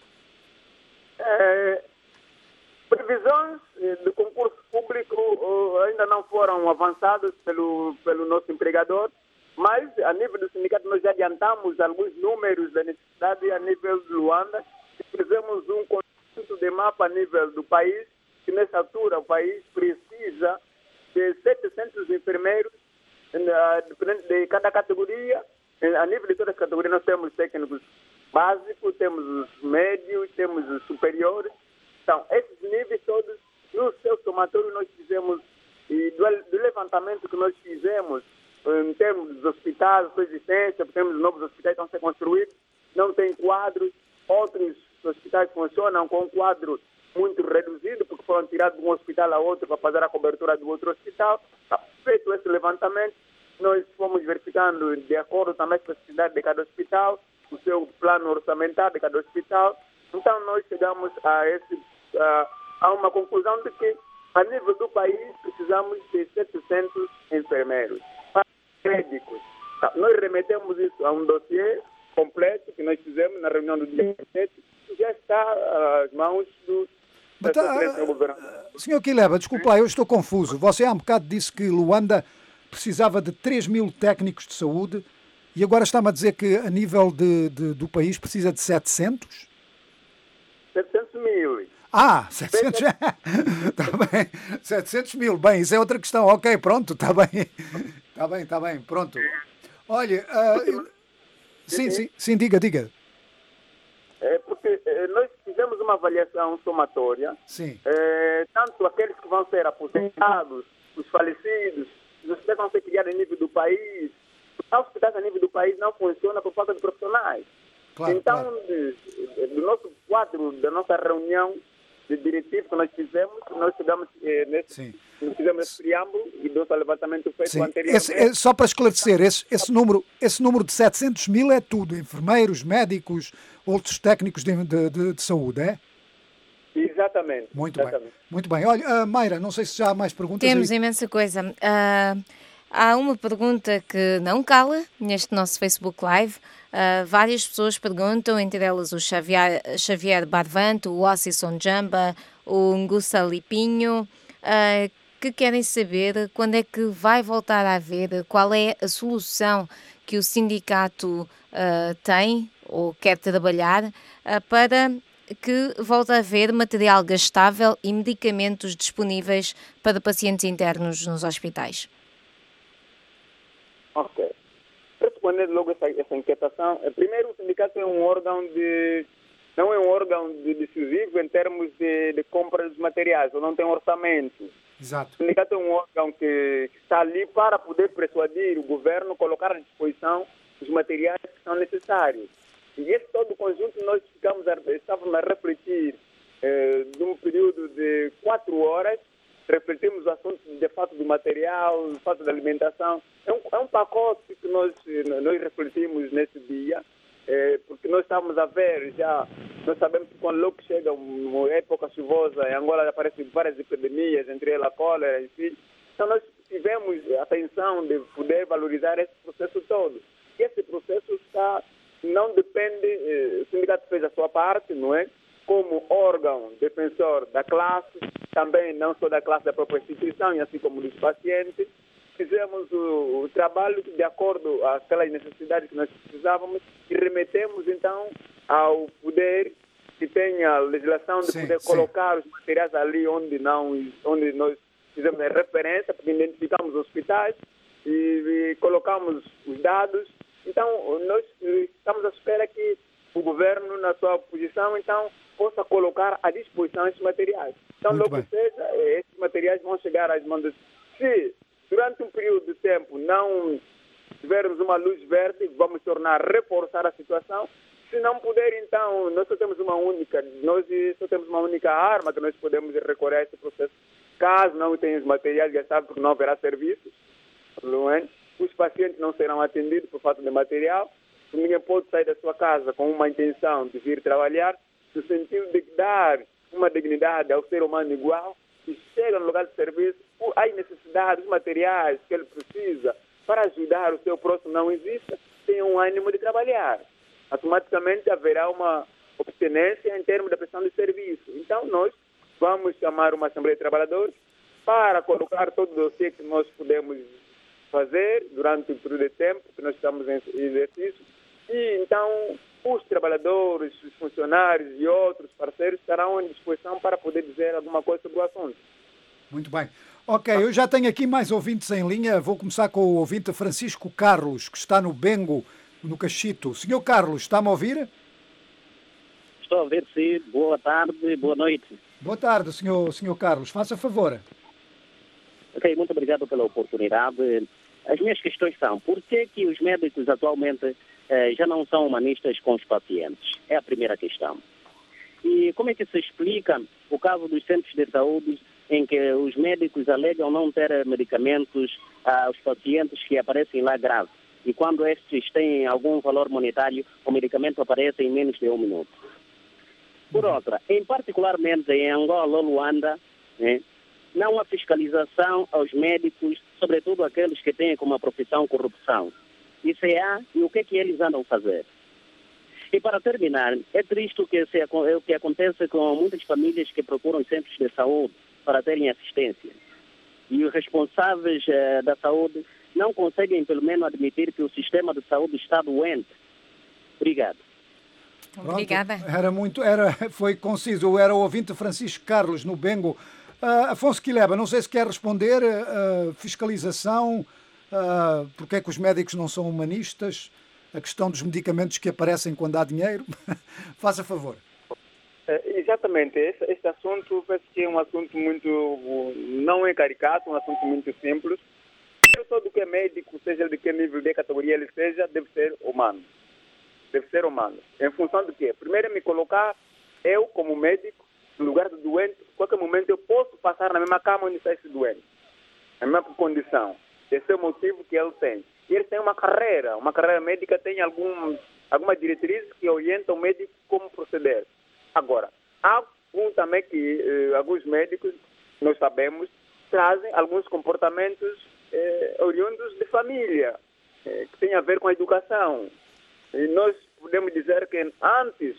É, previsões do concurso público ainda não foram avançadas pelo, pelo nosso empregador, mas a nível do sindicato nós já adiantamos alguns números da necessidade a nível de Luanda e fizemos um conjunto de mapa a nível do país, que nessa altura o país precisa de setecentos enfermeiros, dependendo de cada categoria. A nível de todas as categorias nós temos técnicos básicos, temos os médios, temos os superiores. Então, esses níveis todos, no seu somatório nós fizemos, e do, do levantamento que nós fizemos, em termos dos hospitais, sua existência, temos novos hospitais que estão a ser construídos, não tem quadros, outros hospitais funcionam com um quadro muito reduzido, porque foram tirados de um hospital a outro para fazer a cobertura do outro hospital. Feito esse levantamento, nós fomos verificando, de acordo também com a necessidade de cada hospital, o seu plano orçamentário de cada hospital. Então, nós chegamos a, esse, a, a uma conclusão de que, a nível do país, precisamos de setecentos enfermeiros. Médicos. Nós remetemos isso a um dossiê completo que nós fizemos na reunião do dia sete, que já está às mãos do uh, governador. Senhor Quileba, desculpa lá, eu estou confuso. Você há um bocado disse que Luanda precisava de três mil técnicos de saúde e agora está-me a dizer que a nível de, de, do país precisa de setecentos? setecentos mil. Ah, setecentos. Está bem. setecentos mil. Bem, isso é outra questão. Ok, pronto, está bem. Está bem, está bem, pronto. Olha, uh, sim, sim, sim, diga, diga. É porque é, nós fizemos uma avaliação somatória. Sim. É, tanto aqueles que vão ser aposentados, os falecidos, os hospitais vão ser criados a nível do país. Os hospitais a nível do país não funcionam por falta de profissionais. Claro, então, claro. De, do nosso quadro, da nossa reunião de diretivo que nós fizemos, nós chegamos eh, nesse, fizemos esse preâmbulo e do levantamento feito Sim. anteriormente. Esse, é, só para esclarecer, esse, esse, número, esse número de setecentos mil é tudo, enfermeiros, médicos, outros técnicos de, de, de, de saúde, é? Exatamente. Muito exatamente. bem, muito bem. Olha, uh, Mayra, não sei se já há mais perguntas. Temos aí. imensa coisa. Uh, há uma pergunta que não cala neste nosso Facebook Live. Uh, várias pessoas perguntam, entre elas o Xavier, Xavier Barvanto, o Ossison Jamba, o Ngussa Lipinho, uh, que querem saber quando é que vai voltar a haver, qual é a solução que o sindicato uh, tem ou quer trabalhar uh, para que volte a haver material gastável e medicamentos disponíveis para pacientes internos nos hospitais. Ok. Respondendo logo essa, essa inquietação, primeiro, o sindicato é um órgão de, não é um órgão de decisivo em termos de, de compra dos materiais, ou não tem orçamento. Exato. O sindicato é um órgão que está ali para poder persuadir o governo a colocar à disposição os materiais que são necessários. E esse todo o conjunto nós ficamos a, estávamos a refletir eh, num período de quatro horas, refletimos o assunto de fato do material, do fato da alimentação. É um, é um pacote que nós, nós refletimos nesse dia, é, porque nós estamos a ver já, nós sabemos que quando logo chega uma época chuvosa, em Angola aparecem várias epidemias, entre elas a cólera, enfim. Então nós tivemos a atenção de poder valorizar esse processo todo. E esse processo está, não depende, eh, o sindicato fez a sua parte, não é? Como órgão defensor da classe, também não só da classe da própria instituição, e assim como dos pacientes, fizemos o, o trabalho de acordo àquelas necessidades que nós precisávamos e remetemos então ao poder que tem a legislação de sim, poder sim. colocar os materiais ali onde, não, onde nós fizemos a referência, porque identificamos os hospitais e, e colocamos os dados Então, nós estamos à espera que o governo, na sua posição, então, possa colocar à disposição esses materiais. Então, Muito logo bem. que seja, esses materiais vão chegar às mãos. Se durante um período de tempo não tivermos uma luz verde, vamos tornar, reforçar a situação. Se não puder, então, nós só temos uma única, nós só temos uma única arma que nós podemos recorrer a esse processo. Caso não tenha os materiais, já sabe, porque não haverá serviços, não é? Os pacientes não serão atendidos por falta de material. Ninguém pode sair da sua casa com uma intenção de vir trabalhar, no sentido de dar uma dignidade ao ser humano igual, e chega no lugar de serviço, as necessidades, os materiais que ele precisa para ajudar o seu próximo não existe, tem um ânimo de trabalhar. Automaticamente haverá uma obstinência em termos da prestação de serviço. Então, nós vamos chamar uma Assembleia de Trabalhadores para colocar todo o dossiê que nós podemos fazer durante o período de tempo que nós estamos em exercício. E, então, os trabalhadores, os funcionários e outros parceiros estarão à disposição para poder dizer alguma coisa sobre o assunto. Muito bem. Ok, eu já tenho aqui mais ouvintes em linha. Vou começar com o ouvinte Francisco Carlos, que está no Bengo, no Cachito. Senhor Carlos, está-me a ouvir? Estou a ouvir, sim. Boa tarde, boa noite. Boa tarde, senhor, senhor Carlos. Faça favor. Ok, muito obrigado pela oportunidade. As minhas questões são, por que que os médicos atualmente eh, já não são humanistas com os pacientes? É a primeira questão. E como é que se explica o caso dos centros de saúde em que os médicos alegam não ter medicamentos aos pacientes que aparecem lá graves? E quando estes têm algum valor monetário, o medicamento aparece em menos de um minuto. Por outra, em particularmente em Angola ou Luanda, né, não há fiscalização aos médicos, sobretudo aqueles que têm como profissão corrupção. Isso é há, e o que é que eles andam a fazer? E para terminar, é triste o que, se, o que acontece com muitas famílias que procuram centros de saúde para terem assistência. E os responsáveis eh, da saúde não conseguem, pelo menos, admitir que o sistema de saúde está doente. Obrigado. Pronto, Obrigada. Era muito, era, foi conciso. Era o ouvinte Francisco Carlos, no Bengo. Uh, Afonso Quileba, não sei se quer responder. Uh, fiscalização, uh, porque é que os médicos não são humanistas, a questão dos medicamentos que aparecem quando há dinheiro. Faça favor. É, exatamente. Este, este assunto parece que é um assunto muito, não é caricato, um assunto muito simples. Todo que é médico, seja de que nível de categoria ele seja, deve ser humano. Deve ser humano. Em função do quê? Primeiro, me colocar, eu como médico, no lugar do doente, qualquer momento eu posso passar na mesma cama onde está esse doente. Na mesma condição. Esse é o motivo que ele tem. E ele tem uma carreira. Uma carreira médica tem algum, alguma diretriz que orienta o médico como proceder. Agora, há um também que eh, alguns médicos, nós sabemos, trazem alguns comportamentos eh, oriundos de família, eh, que tem a ver com a educação. E nós podemos dizer que antes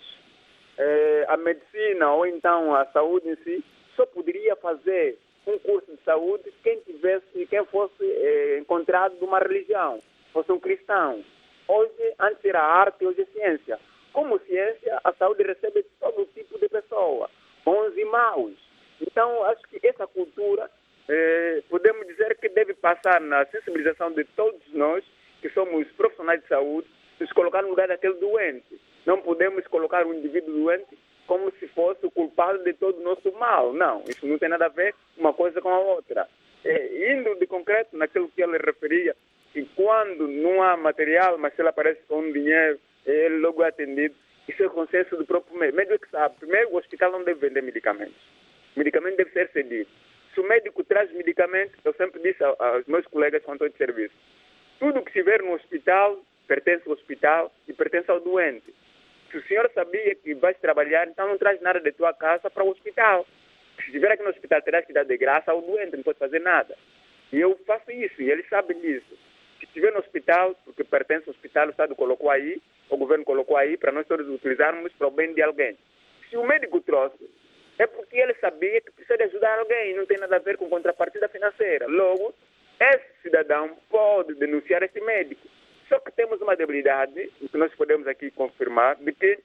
eh, a medicina ou então a saúde em si só poderia fazer um curso de saúde quem tivesse, quem fosse eh, encontrado de uma religião, fosse um cristão. Hoje, antes era arte, hoje é ciência. Como ciência, a saúde recebe todo tipo de pessoa, bons e maus. Então, acho que essa cultura, eh, podemos dizer que deve passar na sensibilização de todos nós, que somos profissionais de saúde, nos colocar no lugar daquele doente. Não podemos colocar o indivíduo doente como se fosse o culpado de todo o nosso mal. Não, isso não tem nada a ver uma coisa com a outra. É, indo de concreto naquilo que ele referia, que quando não há material, mas se ele aparece com um dinheiro, ele logo é atendido. Isso é o consenso do próprio médico. O médico que sabe, primeiro, o hospital não deve vender medicamentos. O medicamento deve ser cedido. Se o médico traz medicamentos, eu sempre disse aos meus colegas quando estou de serviço, tudo que estiver no hospital pertence ao hospital e pertence ao doente. Se o senhor sabia que vai trabalhar, então não traz nada de tua casa para o hospital. Se estiver aqui no hospital, terás que dar de graça ao doente, não pode fazer nada. E eu faço isso, e eles sabem disso. Se estiver no hospital, porque pertence ao hospital, o Estado colocou aí, o governo colocou aí, para nós todos utilizarmos para o bem de alguém. Se o médico trouxe, é porque ele sabia que precisa de ajudar alguém, não tem nada a ver com contrapartida financeira. Logo, esse cidadão pode denunciar esse médico. Só que temos uma debilidade, o que nós podemos aqui confirmar, de que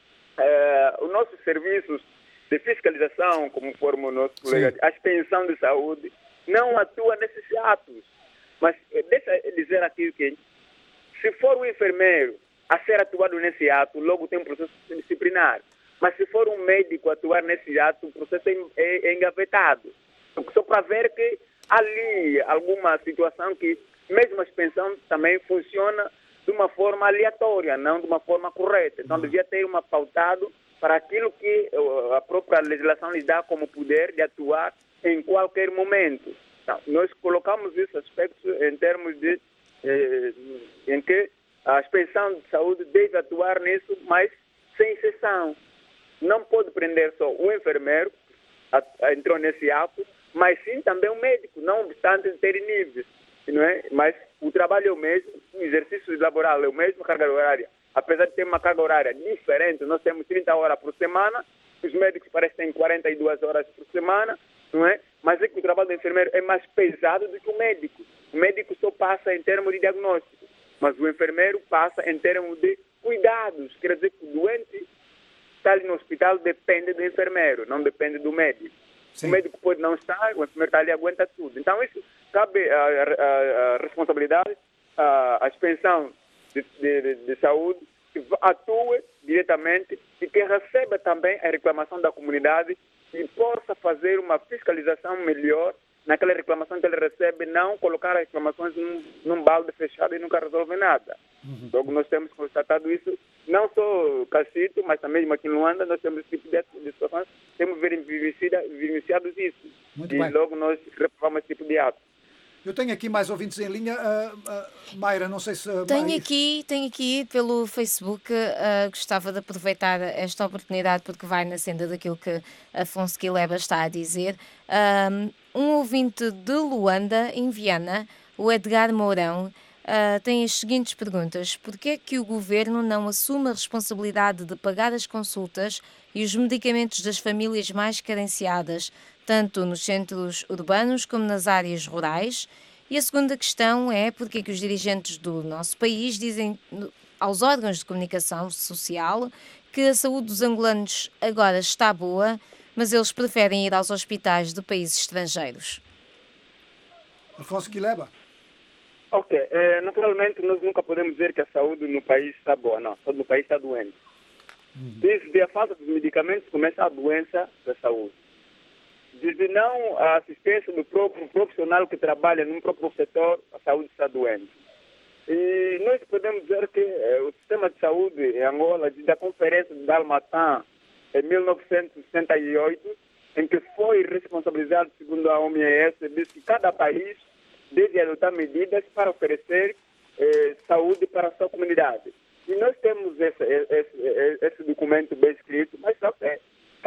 eh, os nossos serviços de fiscalização, como informa o nosso colega, a extensão de saúde, não atua nesses atos. Mas deixa eu dizer aqui que, se for for um enfermeiro a ser atuado nesse ato, logo tem um processo disciplinar. Mas se for um médico a atuar nesse ato, o processo é, é, é engavetado. Só para ver que ali alguma situação que, mesmo a suspensão também funciona de uma forma aleatória, não de uma forma correta. Então, devia ter uma pautado para aquilo que a própria legislação lhe dá como poder de atuar em qualquer momento. Então, nós colocamos esse aspecto em termos de eh, em que a inspeção de saúde deve atuar nisso, mas sem exceção. Não pode prender só o enfermeiro, a, a, entrou nesse ato, mas sim também o médico, não obstante ter níveis. Não é? Mas o trabalho é o mesmo, o exercício laboral é o mesmo, a carga horária. Apesar de ter uma carga horária diferente, nós temos trinta horas por semana, os médicos parecem que têm quarenta e duas horas por semana, não é? Mas é que o trabalho do enfermeiro é mais pesado do que o médico. O médico só passa em termos de diagnóstico, mas o enfermeiro passa em termos de cuidados. Quer dizer que o doente está ali no hospital depende do enfermeiro, não depende do médico. Sim. O médico pode não estar, o enfermeiro está ali e aguenta tudo. Então, isso cabe a, a, a responsabilidade, a, a inspeção de, de, de saúde, que atue diretamente e que receba também a reclamação da comunidade e possa fazer uma fiscalização melhor naquela reclamação que ele recebe, não colocar as reclamações num, num balde fechado e nunca resolve nada. Uhum. Então, nós temos constatado isso, não só Cacito, mas também aqui em Luanda, nós temos esse tipo de situações, temos vivenciado isso. Muito e bem. Logo nós reprovamos esse tipo de ato. Eu tenho aqui mais ouvintes em linha. Uh, uh, Mayra, não sei se... Uh, tenho, mais... aqui, tenho aqui pelo Facebook, uh, gostava de aproveitar esta oportunidade porque vai na senda daquilo que Afonso Quileba está a dizer. Um, um ouvinte de Luanda, em Viana, o Edgar Mourão, uh, tem as seguintes perguntas. Porquê é que o Governo não assume a responsabilidade de pagar as consultas e os medicamentos das famílias mais carenciadas, tanto nos centros urbanos como nas áreas rurais? E a segunda questão é porque é que os dirigentes do nosso país dizem aos órgãos de comunicação social que a saúde dos angolanos agora está boa, mas eles preferem ir aos hospitais de países estrangeiros. Afonso Quileba. Ok, é, naturalmente nós nunca podemos dizer que a saúde no país está boa, não, a saúde no país está doente. Uhum. Desde a falta dos medicamentos começa a doença da saúde. Desde não a assistência do próprio profissional que trabalha no próprio setor, a saúde está doente. E nós podemos dizer que eh, o sistema de saúde em Angola, desde a Conferência de Dalmatã, em mil novecentos e sessenta e oito, em que foi responsabilizado, segundo a O M S, de que cada país deve adotar medidas para oferecer eh, saúde para a sua comunidade. E nós temos esse, esse, esse documento bem escrito, mas só que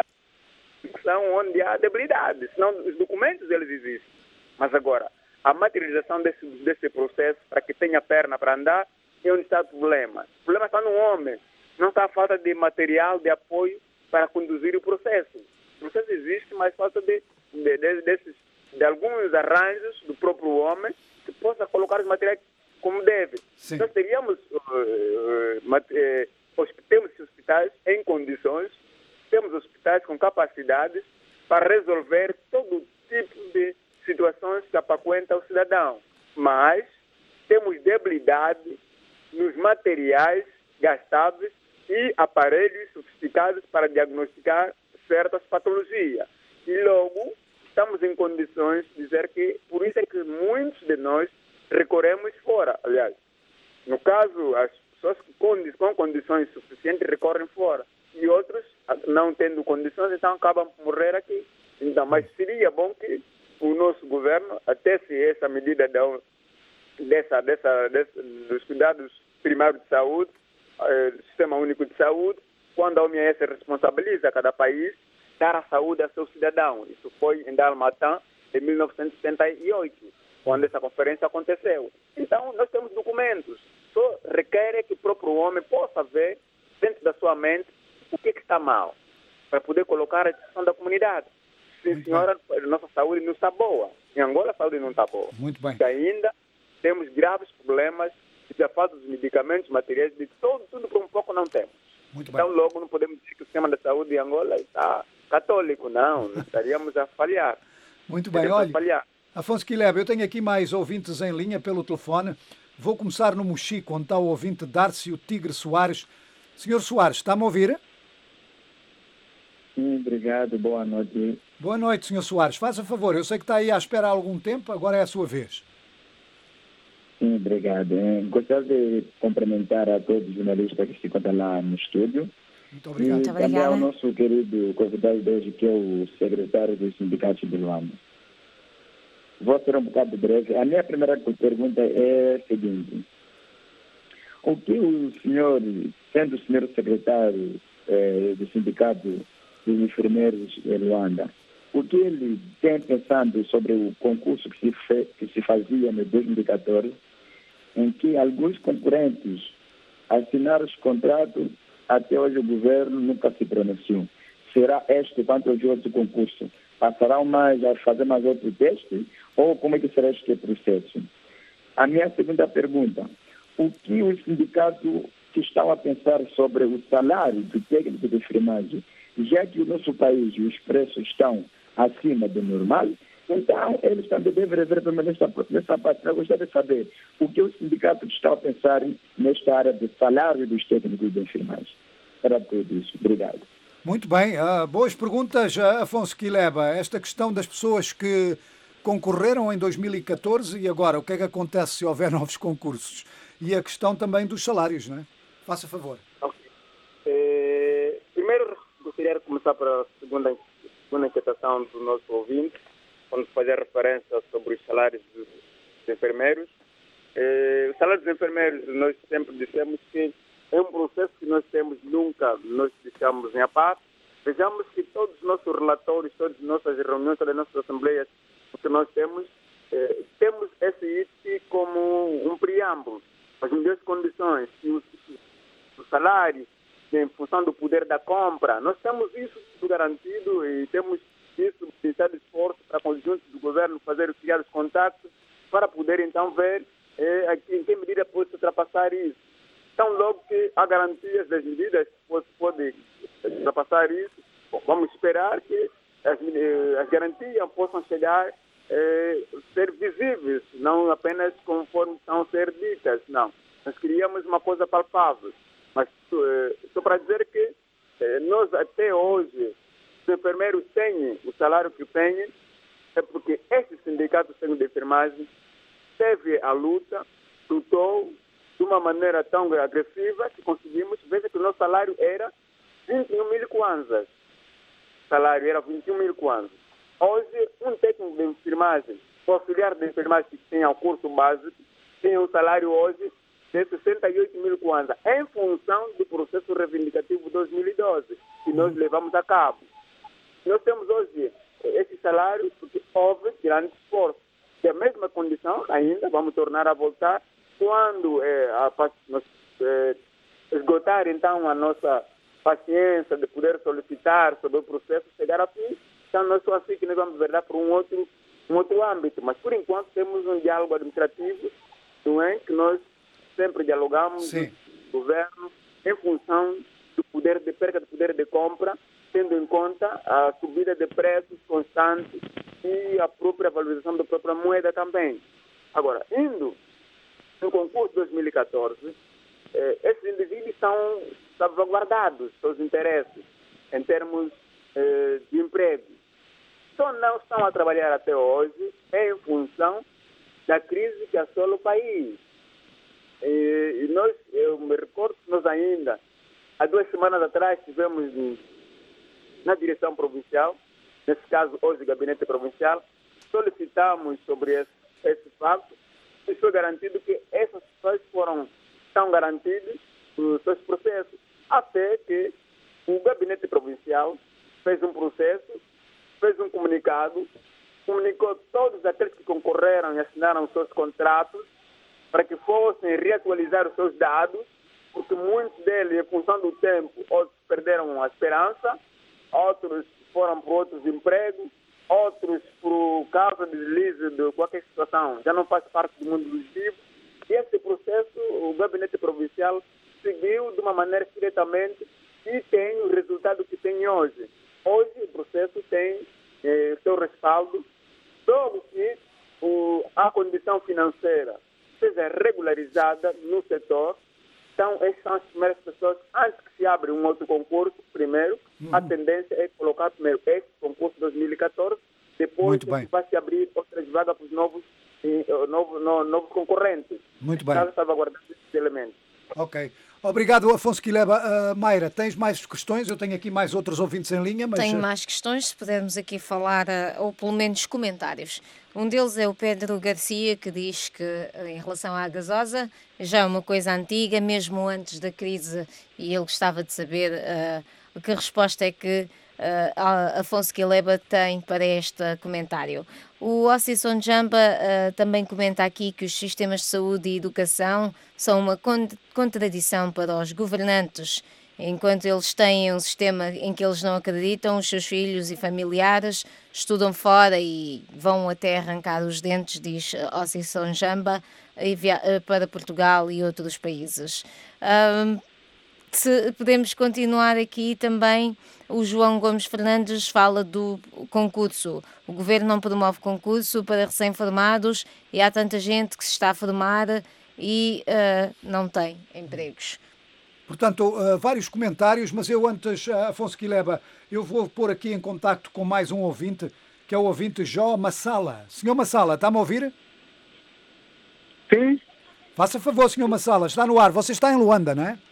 são onde há debilidade, senão os documentos eles existem. Mas agora, a materialização desse, desse processo para que tenha perna para andar é onde está o problema. O problema está no homem, não está a falta de material, de apoio para conduzir o processo. O processo existe, mas falta de, de, de, desses, de alguns arranjos do próprio homem que possa colocar os materiais como deve. Sim. Nós teríamos, uh, uh, uh, temos hospitais em condições, temos hospitais com capacidades para resolver todo tipo de situações que apaquentam o cidadão. Mas temos debilidade nos materiais gastáveis e aparelhos sofisticados para diagnosticar certas patologias. E logo estamos em condições de dizer que, por isso é que muitos de nós recorremos fora. Aliás, no caso, as pessoas com condições suficientes recorrem fora. E outros, não tendo condições, então acabam por morrer aqui. Então, mas seria bom que o nosso governo, até se essa medida da, dessa, dessa, dessa, dos cuidados primários de saúde, eh, Sistema Único de Saúde, quando a O M S responsabiliza cada país, dar a saúde a seu cidadão. Isso foi em Dalmatã, em mil novecentos e setenta e oito, quando essa conferência aconteceu. Então, nós temos documentos. Só requer que o próprio homem possa ver, dentro da sua mente, o que, que está mal, para poder colocar a discussão da comunidade. Sim, senhora, a nossa saúde não está boa. Em Angola, a saúde não está boa. Muito bem. E ainda temos graves problemas de falta dos medicamentos, materiais, de tudo, tudo por um pouco não temos. Muito então, bem. logo, não podemos dizer que o sistema da saúde em Angola está católico, não. Estaríamos a falhar. Muito bem, olha, Afonso Quileba, eu tenho aqui mais ouvintes em linha pelo telefone. Vou começar no Mochico, onde está o ouvinte Dárcio Tigre Soares. senhor Soares, está-me a ouvir? Sim, obrigado. Boa noite. Boa noite, senhor Soares. Faça favor, eu sei que está aí à espera há algum tempo, agora é a sua vez. Sim, obrigado. Gostaria de cumprimentar a todos os jornalistas que se encontram lá no estúdio. Muito obrigado. E Muito também obrigada. ao nosso querido convidado de hoje, que é o secretário dos sindicatos de Luanda. Vou ser um bocado breve. A minha primeira pergunta é a seguinte. O que o senhor, sendo o senhor secretário eh, do sindicato dos enfermeiros de Luanda, o que ele tem pensado sobre o concurso que se, fe, que se fazia em dois mil e catorze, em que alguns concorrentes assinaram os contratos, até hoje o governo nunca se pronunciou. Será este quanto aos outros concursos? Passarão mais a fazer mais outro teste? Ou como é que será este processo? A minha segunda pergunta, o que os sindicatos estão a pensar sobre o salário do técnico de enfermagem, já que o nosso país, os preços estão acima do normal, então eles também devem rever também nesta, nesta parte. Eu gostaria de saber o que os sindicatos estão a pensar nesta área de salário dos técnicos de enfermagem. Era tudo isso. Obrigado. Muito bem, uh, boas perguntas, uh, Afonso Quileba. Esta questão das pessoas que concorreram em dois mil e catorze e agora, o que é que acontece se houver novos concursos? E a questão também dos salários, não é? Faça favor. Okay. Eh, primeiro, gostaria de começar para a segunda, segunda inquietação do nosso ouvinte, quando fazer referência sobre os salários dos, dos enfermeiros. Eh, os salários dos enfermeiros, nós sempre dissemos que é um processo que nós temos, nunca nós deixamos em a parte. Vejamos que todos os nossos relatórios, todas as nossas reuniões, todas as nossas assembleias que nós temos, eh, temos esse item como um preâmbulo. As melhores condições, o, o salário, em função do poder da compra, nós temos isso tudo garantido e temos isso, necessidade de esforço para conjunto do governo fazer criar os contatos para poder então ver eh, em que medida pode ultrapassar isso. Então, logo que há garantias das medidas que podem ultrapassar isso, vamos esperar que as, as garantias possam chegar eh, ser visíveis, não apenas conforme estão a ser ditas, não. Nós queríamos uma coisa palpável. Mas eh, só para dizer que eh, nós até hoje, os enfermeiros têm o salário que têm, é porque esse sindicato de enfermagem teve a luta, lutou de uma maneira tão agressiva que conseguimos. Veja que o nosso salário era vinte e um mil kwanzas. O salário era vinte e um mil kwanzas. Hoje, um técnico de enfermagem, o auxiliar de enfermagem que tem ao curso básico, tem um salário hoje de sessenta e oito mil kwanzas, em função do processo reivindicativo de dois mil e doze, que nós levamos a cabo. Nós temos hoje esse salário porque houve grande esforço. E a mesma condição ainda vamos tornar a voltar quando é, a, nós, é, esgotar então a nossa paciência de poder solicitar sobre o processo, chegar a fim. Então nós só assim que nós vamos verdade para um outro, um outro âmbito. Mas por enquanto temos um diálogo administrativo, não é? Que nós sempre dialogamos com o governo em função do poder de perca de poder de compra, tendo em conta a subida de preços constante e a própria valorização da própria moeda também. Agora, indo no concurso de dois mil e catorze, eh, esses indivíduos são salvaguardados, seus interesses, em termos eh, de emprego. Só não estão a trabalhar até hoje em função da crise que assola o país. E, e nós, eu me recordo que nós ainda, há duas semanas atrás, tivemos na direção provincial, nesse caso hoje gabinete provincial, solicitamos sobre esse, esse fato e foi garantido que essas pessoas foram, estão garantidas nos seus processos, até que o gabinete provincial fez um processo, fez um comunicado, comunicou todos aqueles que concorreram e assinaram os seus contratos para que fossem reatualizar os seus dados, porque muitos deles, em função do tempo, outros perderam a esperança, outros foram para outros empregos, outros por causa de deslize de qualquer situação, já não faz parte do mundo dos vivos. E esse processo, o gabinete provincial seguiu de uma maneira diretamente e tem o resultado que tem hoje. Hoje o processo tem eh, seu respaldo, sobre que o, a condição financeira seja regularizada no setor. Então, essas são as primeiras pessoas, antes que se abra um outro concurso, primeiro, uhum. a tendência é colocar primeiro esse concurso dois mil e catorze, depois vai se abrir outras vagas para os novos, novos, novos concorrentes. Muito bem. Para salvaguardar esses elementos. Ok. Obrigado, Afonso Quileba. Uh, Mayra, tens mais questões? Eu tenho aqui mais outros ouvintes em linha. Mas... Tenho mais questões, se pudermos aqui falar, uh, ou pelo menos comentários. Um deles é o Pedro Garcia, que diz que, em relação à gasosa, já é uma coisa antiga, mesmo antes da crise, e ele gostava de saber uh, que resposta é que uh, Afonso Quileba tem para este comentário. O Ossison Jamba uh, também comenta aqui que os sistemas de saúde e educação são uma contradição para os governantes. Enquanto eles têm um sistema em que eles não acreditam, os seus filhos e familiares estudam fora e vão até arrancar os dentes, diz Ossison Jamba, para Portugal e outros países. Um, se podemos continuar aqui também, o João Gomes Fernandes fala do concurso. O governo não promove concurso para recém-formados e há tanta gente que se está a formar e uh, não tem empregos. Portanto, uh, vários comentários, mas eu antes, uh, Afonso Quileba, eu vou pôr aqui em contacto com mais um ouvinte, que é o ouvinte Jó Massala. Senhor Massala, está-me a ouvir? Sim. Faça favor, senhor Massala, está no ar. Você está em Luanda, não é?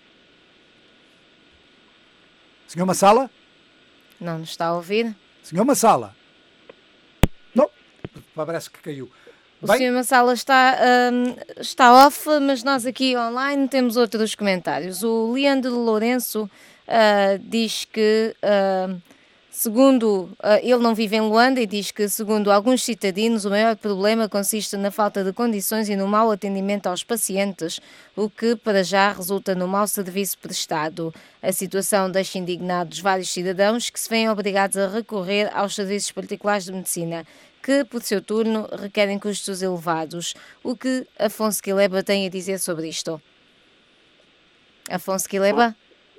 Senhor Massala? Não nos está a ouvir? Senhor Massala? Não, parece que caiu. O Bem... senhor Massala está, um, está off, mas nós aqui online temos outros comentários. O Leandro Lourenço uh, diz que, uh, segundo, uh, ele não vive em Luanda e diz que, segundo alguns cidadãos, o maior problema consiste na falta de condições e no mau atendimento aos pacientes, o que, para já, resulta no mau serviço prestado. A situação deixa indignados vários cidadãos que se veem obrigados a recorrer aos serviços particulares de medicina, que, por seu turno, requerem custos elevados. O que Afonso Quileba tem a dizer sobre isto? Afonso Quileba?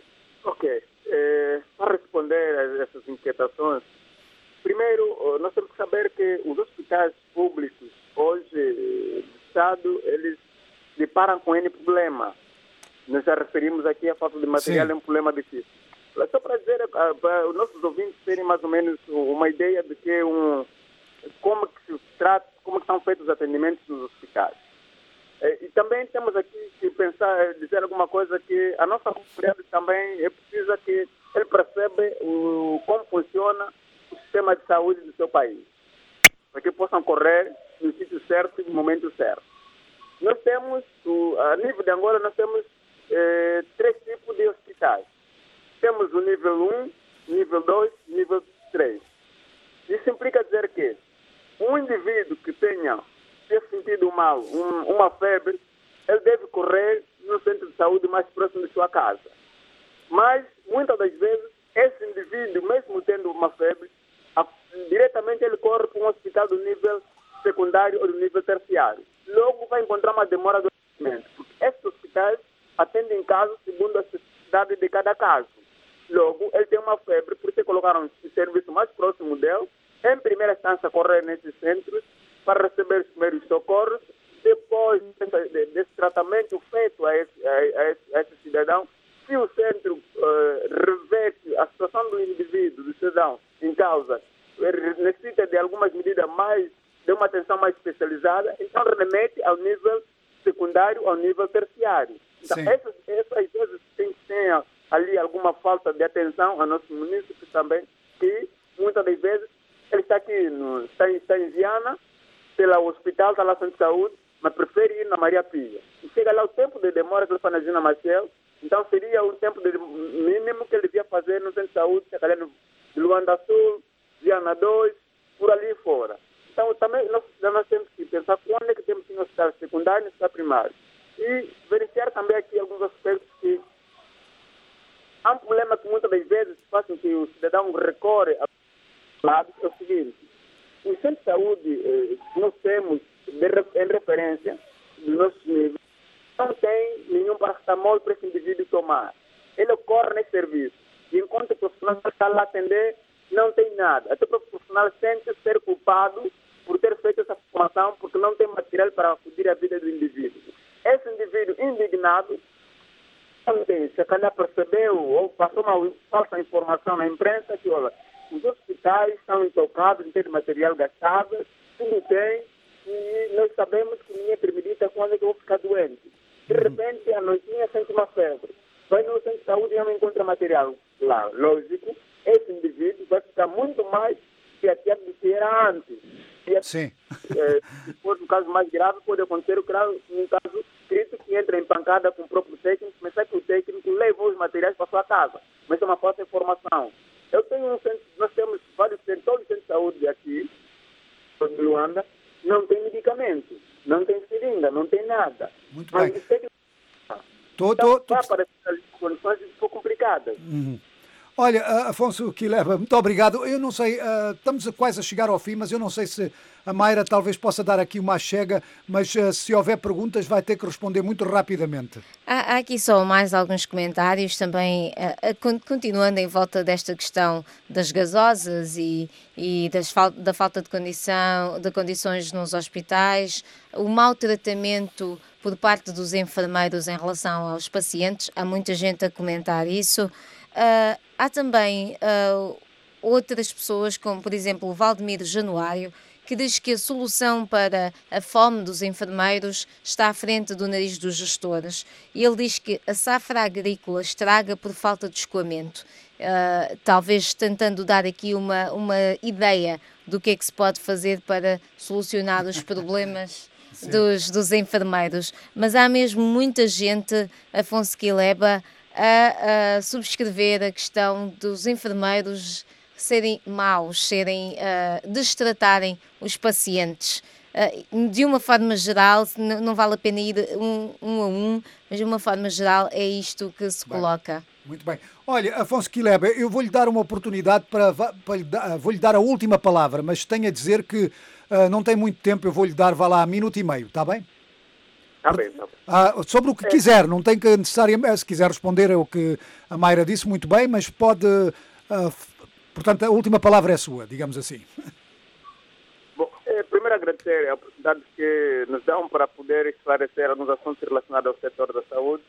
Ok. Eh, para responder a essas inquietações, primeiro, nós temos que saber que os hospitais públicos, hoje, do Estado, eles deparam com N problema. Nós já referimos aqui a falta de material, Sim. é um problema difícil. Só para dizer, para os nossos ouvintes terem mais ou menos uma ideia de que um como que se trata, como que são feitos os atendimentos nos hospitais. E também temos aqui que pensar, dizer alguma coisa que a nossa comunidade também é precisa que ele perceba o, como funciona o sistema de saúde do seu país, para que possam correr no sítio certo e no momento certo. Nós temos, a nível de Angola, nós temos eh, três tipos de hospitais. Temos o nível um, nível dois e nível três. Isso implica dizer que um indivíduo que tenha ter sentido mal, um, uma febre, ele deve correr no centro de saúde mais próximo de sua casa. Mas, muitas das vezes, esse indivíduo, mesmo tendo uma febre, a, diretamente ele corre para um hospital do nível secundário ou do nível terciário. Logo vai encontrar uma demora do atendimento, porque esses hospitais atendem casos segundo a necessidade de cada caso. Logo, ele tem uma febre, por isso colocaram o serviço mais próximo dele, em primeira instância, correr nesses centros para receber os primeiros socorros. Depois desse, desse tratamento feito a esse, a, esse, a esse cidadão, se o centro uh, reverte a situação do indivíduo, do cidadão em causa, necessita de algumas medidas mais, de uma atenção mais especializada, então remete ao nível secundário, ao nível terciário. Então, essas, essas vezes tem que ter ali alguma falta de atenção a nossos municípios também, que muitas das vezes ele está aqui, no, está, está em Viana, pelo hospital, está lá no centro de saúde, mas prefere ir na Maria Pia. E chega lá o tempo de demora que ele faz na Gina Marcel, então seria o tempo de mínimo que ele devia fazer no centro de saúde, chega ali no Luanda Sul, Viana dois, por ali fora. Então também nós, nós temos que pensar quando é que temos que ir no hospital secundário e no hospital primário. E verificar também aqui alguns aspectos que há um problema que muitas das vezes faz com que o cidadão recorre a é o seguinte: o centro de saúde eh, nós temos de, em referência dos nossos níveis, não tem nenhum paracetamol para esse indivíduo tomar. Ele ocorre nesse serviço. E enquanto o profissional está lá a atender, não tem nada. Até o profissional sente ser culpado por ter feito essa formação, porque não tem material para acudir à vida do indivíduo. Esse indivíduo indignado, se a calhar percebeu ou passou uma falsa informação na imprensa que, olha, os hospitais estão intocados em ter material gastado, tudo tem, e nós sabemos que ninguém permite quando é que eu vou ficar doente. De repente, à noitinha sente uma febre. Vai no centro de saúde e não encontra material lá. Lógico, esse indivíduo vai ficar muito mais chateado do que era antes. E, Sim. É, se for um caso mais grave, pode acontecer um caso crítico que entra em pancada com o próprio técnico, mas é que o técnico levou os materiais para a sua casa. Mas é uma falsa informação. Eu tenho um centro, nós temos vários centros, todos os centros de saúde aqui, de Luanda, não tem medicamento, não tem seringa, não tem nada. Muito mas bem. Tem que... Tô, então, tô, tô... para as condições ficou complicadas. Uhum. Olha, Afonso Quileba, muito obrigado. Eu não sei, uh, estamos quase a chegar ao fim, mas eu não sei se a Mayra talvez possa dar aqui uma chega, mas uh, se houver perguntas vai ter que responder muito rapidamente. Há, há aqui só mais alguns comentários também, uh, uh, continuando em volta desta questão das gasosas e, e das fal- da falta de, condição, de condições nos hospitais, o mau tratamento por parte dos enfermeiros em relação aos pacientes. Há muita gente a comentar isso. Uh, há também uh, outras pessoas, como por exemplo o Valdemiro Januário, que diz que a solução para a fome dos enfermeiros está à frente do nariz dos gestores. E ele diz que a safra agrícola estraga por falta de escoamento. Uh, talvez tentando dar aqui uma, uma ideia do que é que se pode fazer para solucionar os problemas dos, dos enfermeiros. Mas há mesmo muita gente, Afonso Quileba, a, a subscrever a questão dos enfermeiros serem maus, serem, uh, destratarem os pacientes. Uh, de uma forma geral, n- não vale a pena ir um, um a um, mas de uma forma geral é isto que se Bem, coloca. Muito bem. Olha, Afonso Quileba, eu vou-lhe dar uma oportunidade para, para lhe dar, vou-lhe dar a última palavra, mas tenho a dizer que uh, não tem muito tempo, eu vou-lhe dar, vá lá, minuto e meio, está bem? Está bem, está bem. Ah, sobre o que quiser, não tem que necessariamente, se quiser responder é o que a Mayra disse, muito bem, mas pode, uh, portanto, a última palavra é sua, digamos assim. Bom, é, primeiro agradecer a oportunidade que nos dão para poder esclarecer alguns assuntos relacionados ao setor da saúde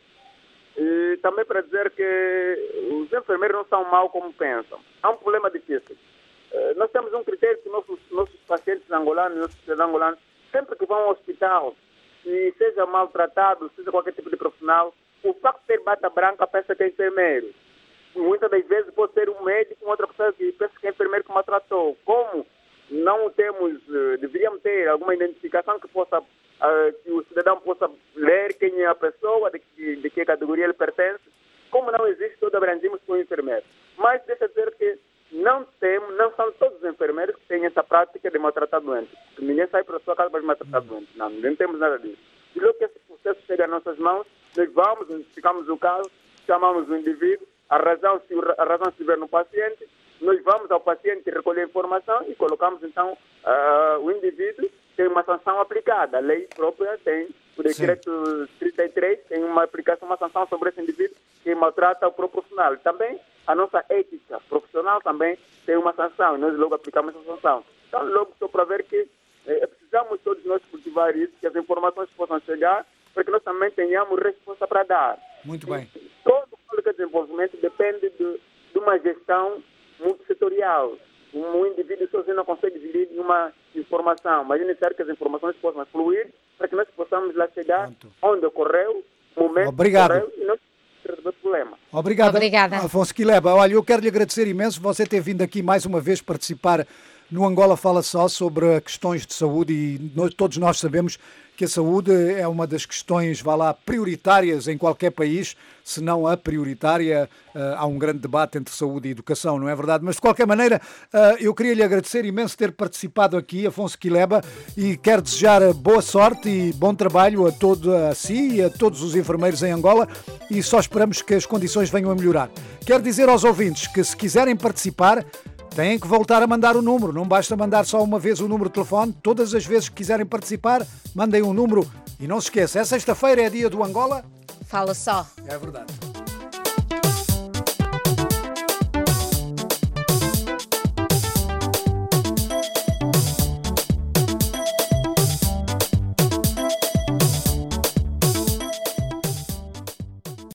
e também para dizer que os enfermeiros não são maus como pensam. Há um problema difícil. Uh, nós temos um critério que nossos, nossos pacientes angolanos, nossos cidadãos angolanos, sempre que vão ao hospital, e seja maltratado, seja qualquer tipo de profissional, o facto de ter bata branca pensa que é enfermeiro. Muitas das vezes pode ser um médico, uma outra pessoa que pensa que é enfermeiro que maltratou. Como não temos, deveríamos ter alguma identificação que possa, que o cidadão possa ler quem é a pessoa, de que, de que categoria ele pertence, como não existe, todos abrangimos com o enfermeiro. Mas deixa dizer que não temos, não são todos os enfermeiros que têm essa prática de maltratar doentes. Ninguém sai para a sua casa para maltratar doentes. Não, não temos nada disso. E logo que esse processo chega às nossas mãos, nós vamos, identificamos o caso, chamamos o indivíduo, a razão, se a razão estiver no paciente, nós vamos ao paciente recolher informação e colocamos então uh, o indivíduo, tem uma sanção aplicada. A lei própria tem, o decreto trinta e três, tem uma aplicação, uma sanção sobre esse indivíduo que maltrata o próprio profissional. Também a nossa ética profissional também tem uma sanção e nós logo aplicamos essa sanção. Então, logo só para ver que eh, precisamos todos nós cultivar isso, que as informações possam chegar, para que nós também tenhamos resposta para dar. Muito bem. E todo o desenvolvimento depende de, de uma gestão multissetorial. Um indivíduo sozinho não consegue gerir uma informação, mas é necessário que as informações possam fluir para que nós possamos lá chegar Pronto. onde ocorreu, o momento Obrigado. ocorreu e nós resolver o problema. Obrigado, Obrigada. Afonso Quileba. Olha, eu quero lhe agradecer imenso você ter vindo aqui mais uma vez participar no Angola Fala Só sobre questões de saúde e nós, todos nós sabemos que a saúde é uma das questões, vá lá, prioritárias em qualquer país, se não a prioritária. Uh, há um grande debate entre saúde e educação, não é verdade? Mas, de qualquer maneira, uh, eu queria lhe agradecer imenso ter participado aqui, Afonso Quileba, e quero desejar boa sorte e bom trabalho a, todo, a si e a todos os enfermeiros em Angola e só esperamos que as condições venham a melhorar. Quero dizer aos ouvintes que, se quiserem participar, têm que voltar a mandar o número, não basta mandar só uma vez o número de telefone, todas as vezes que quiserem participar, mandem um número e não se esqueça, é sexta-feira, é dia do Angola. Fala Só. É verdade.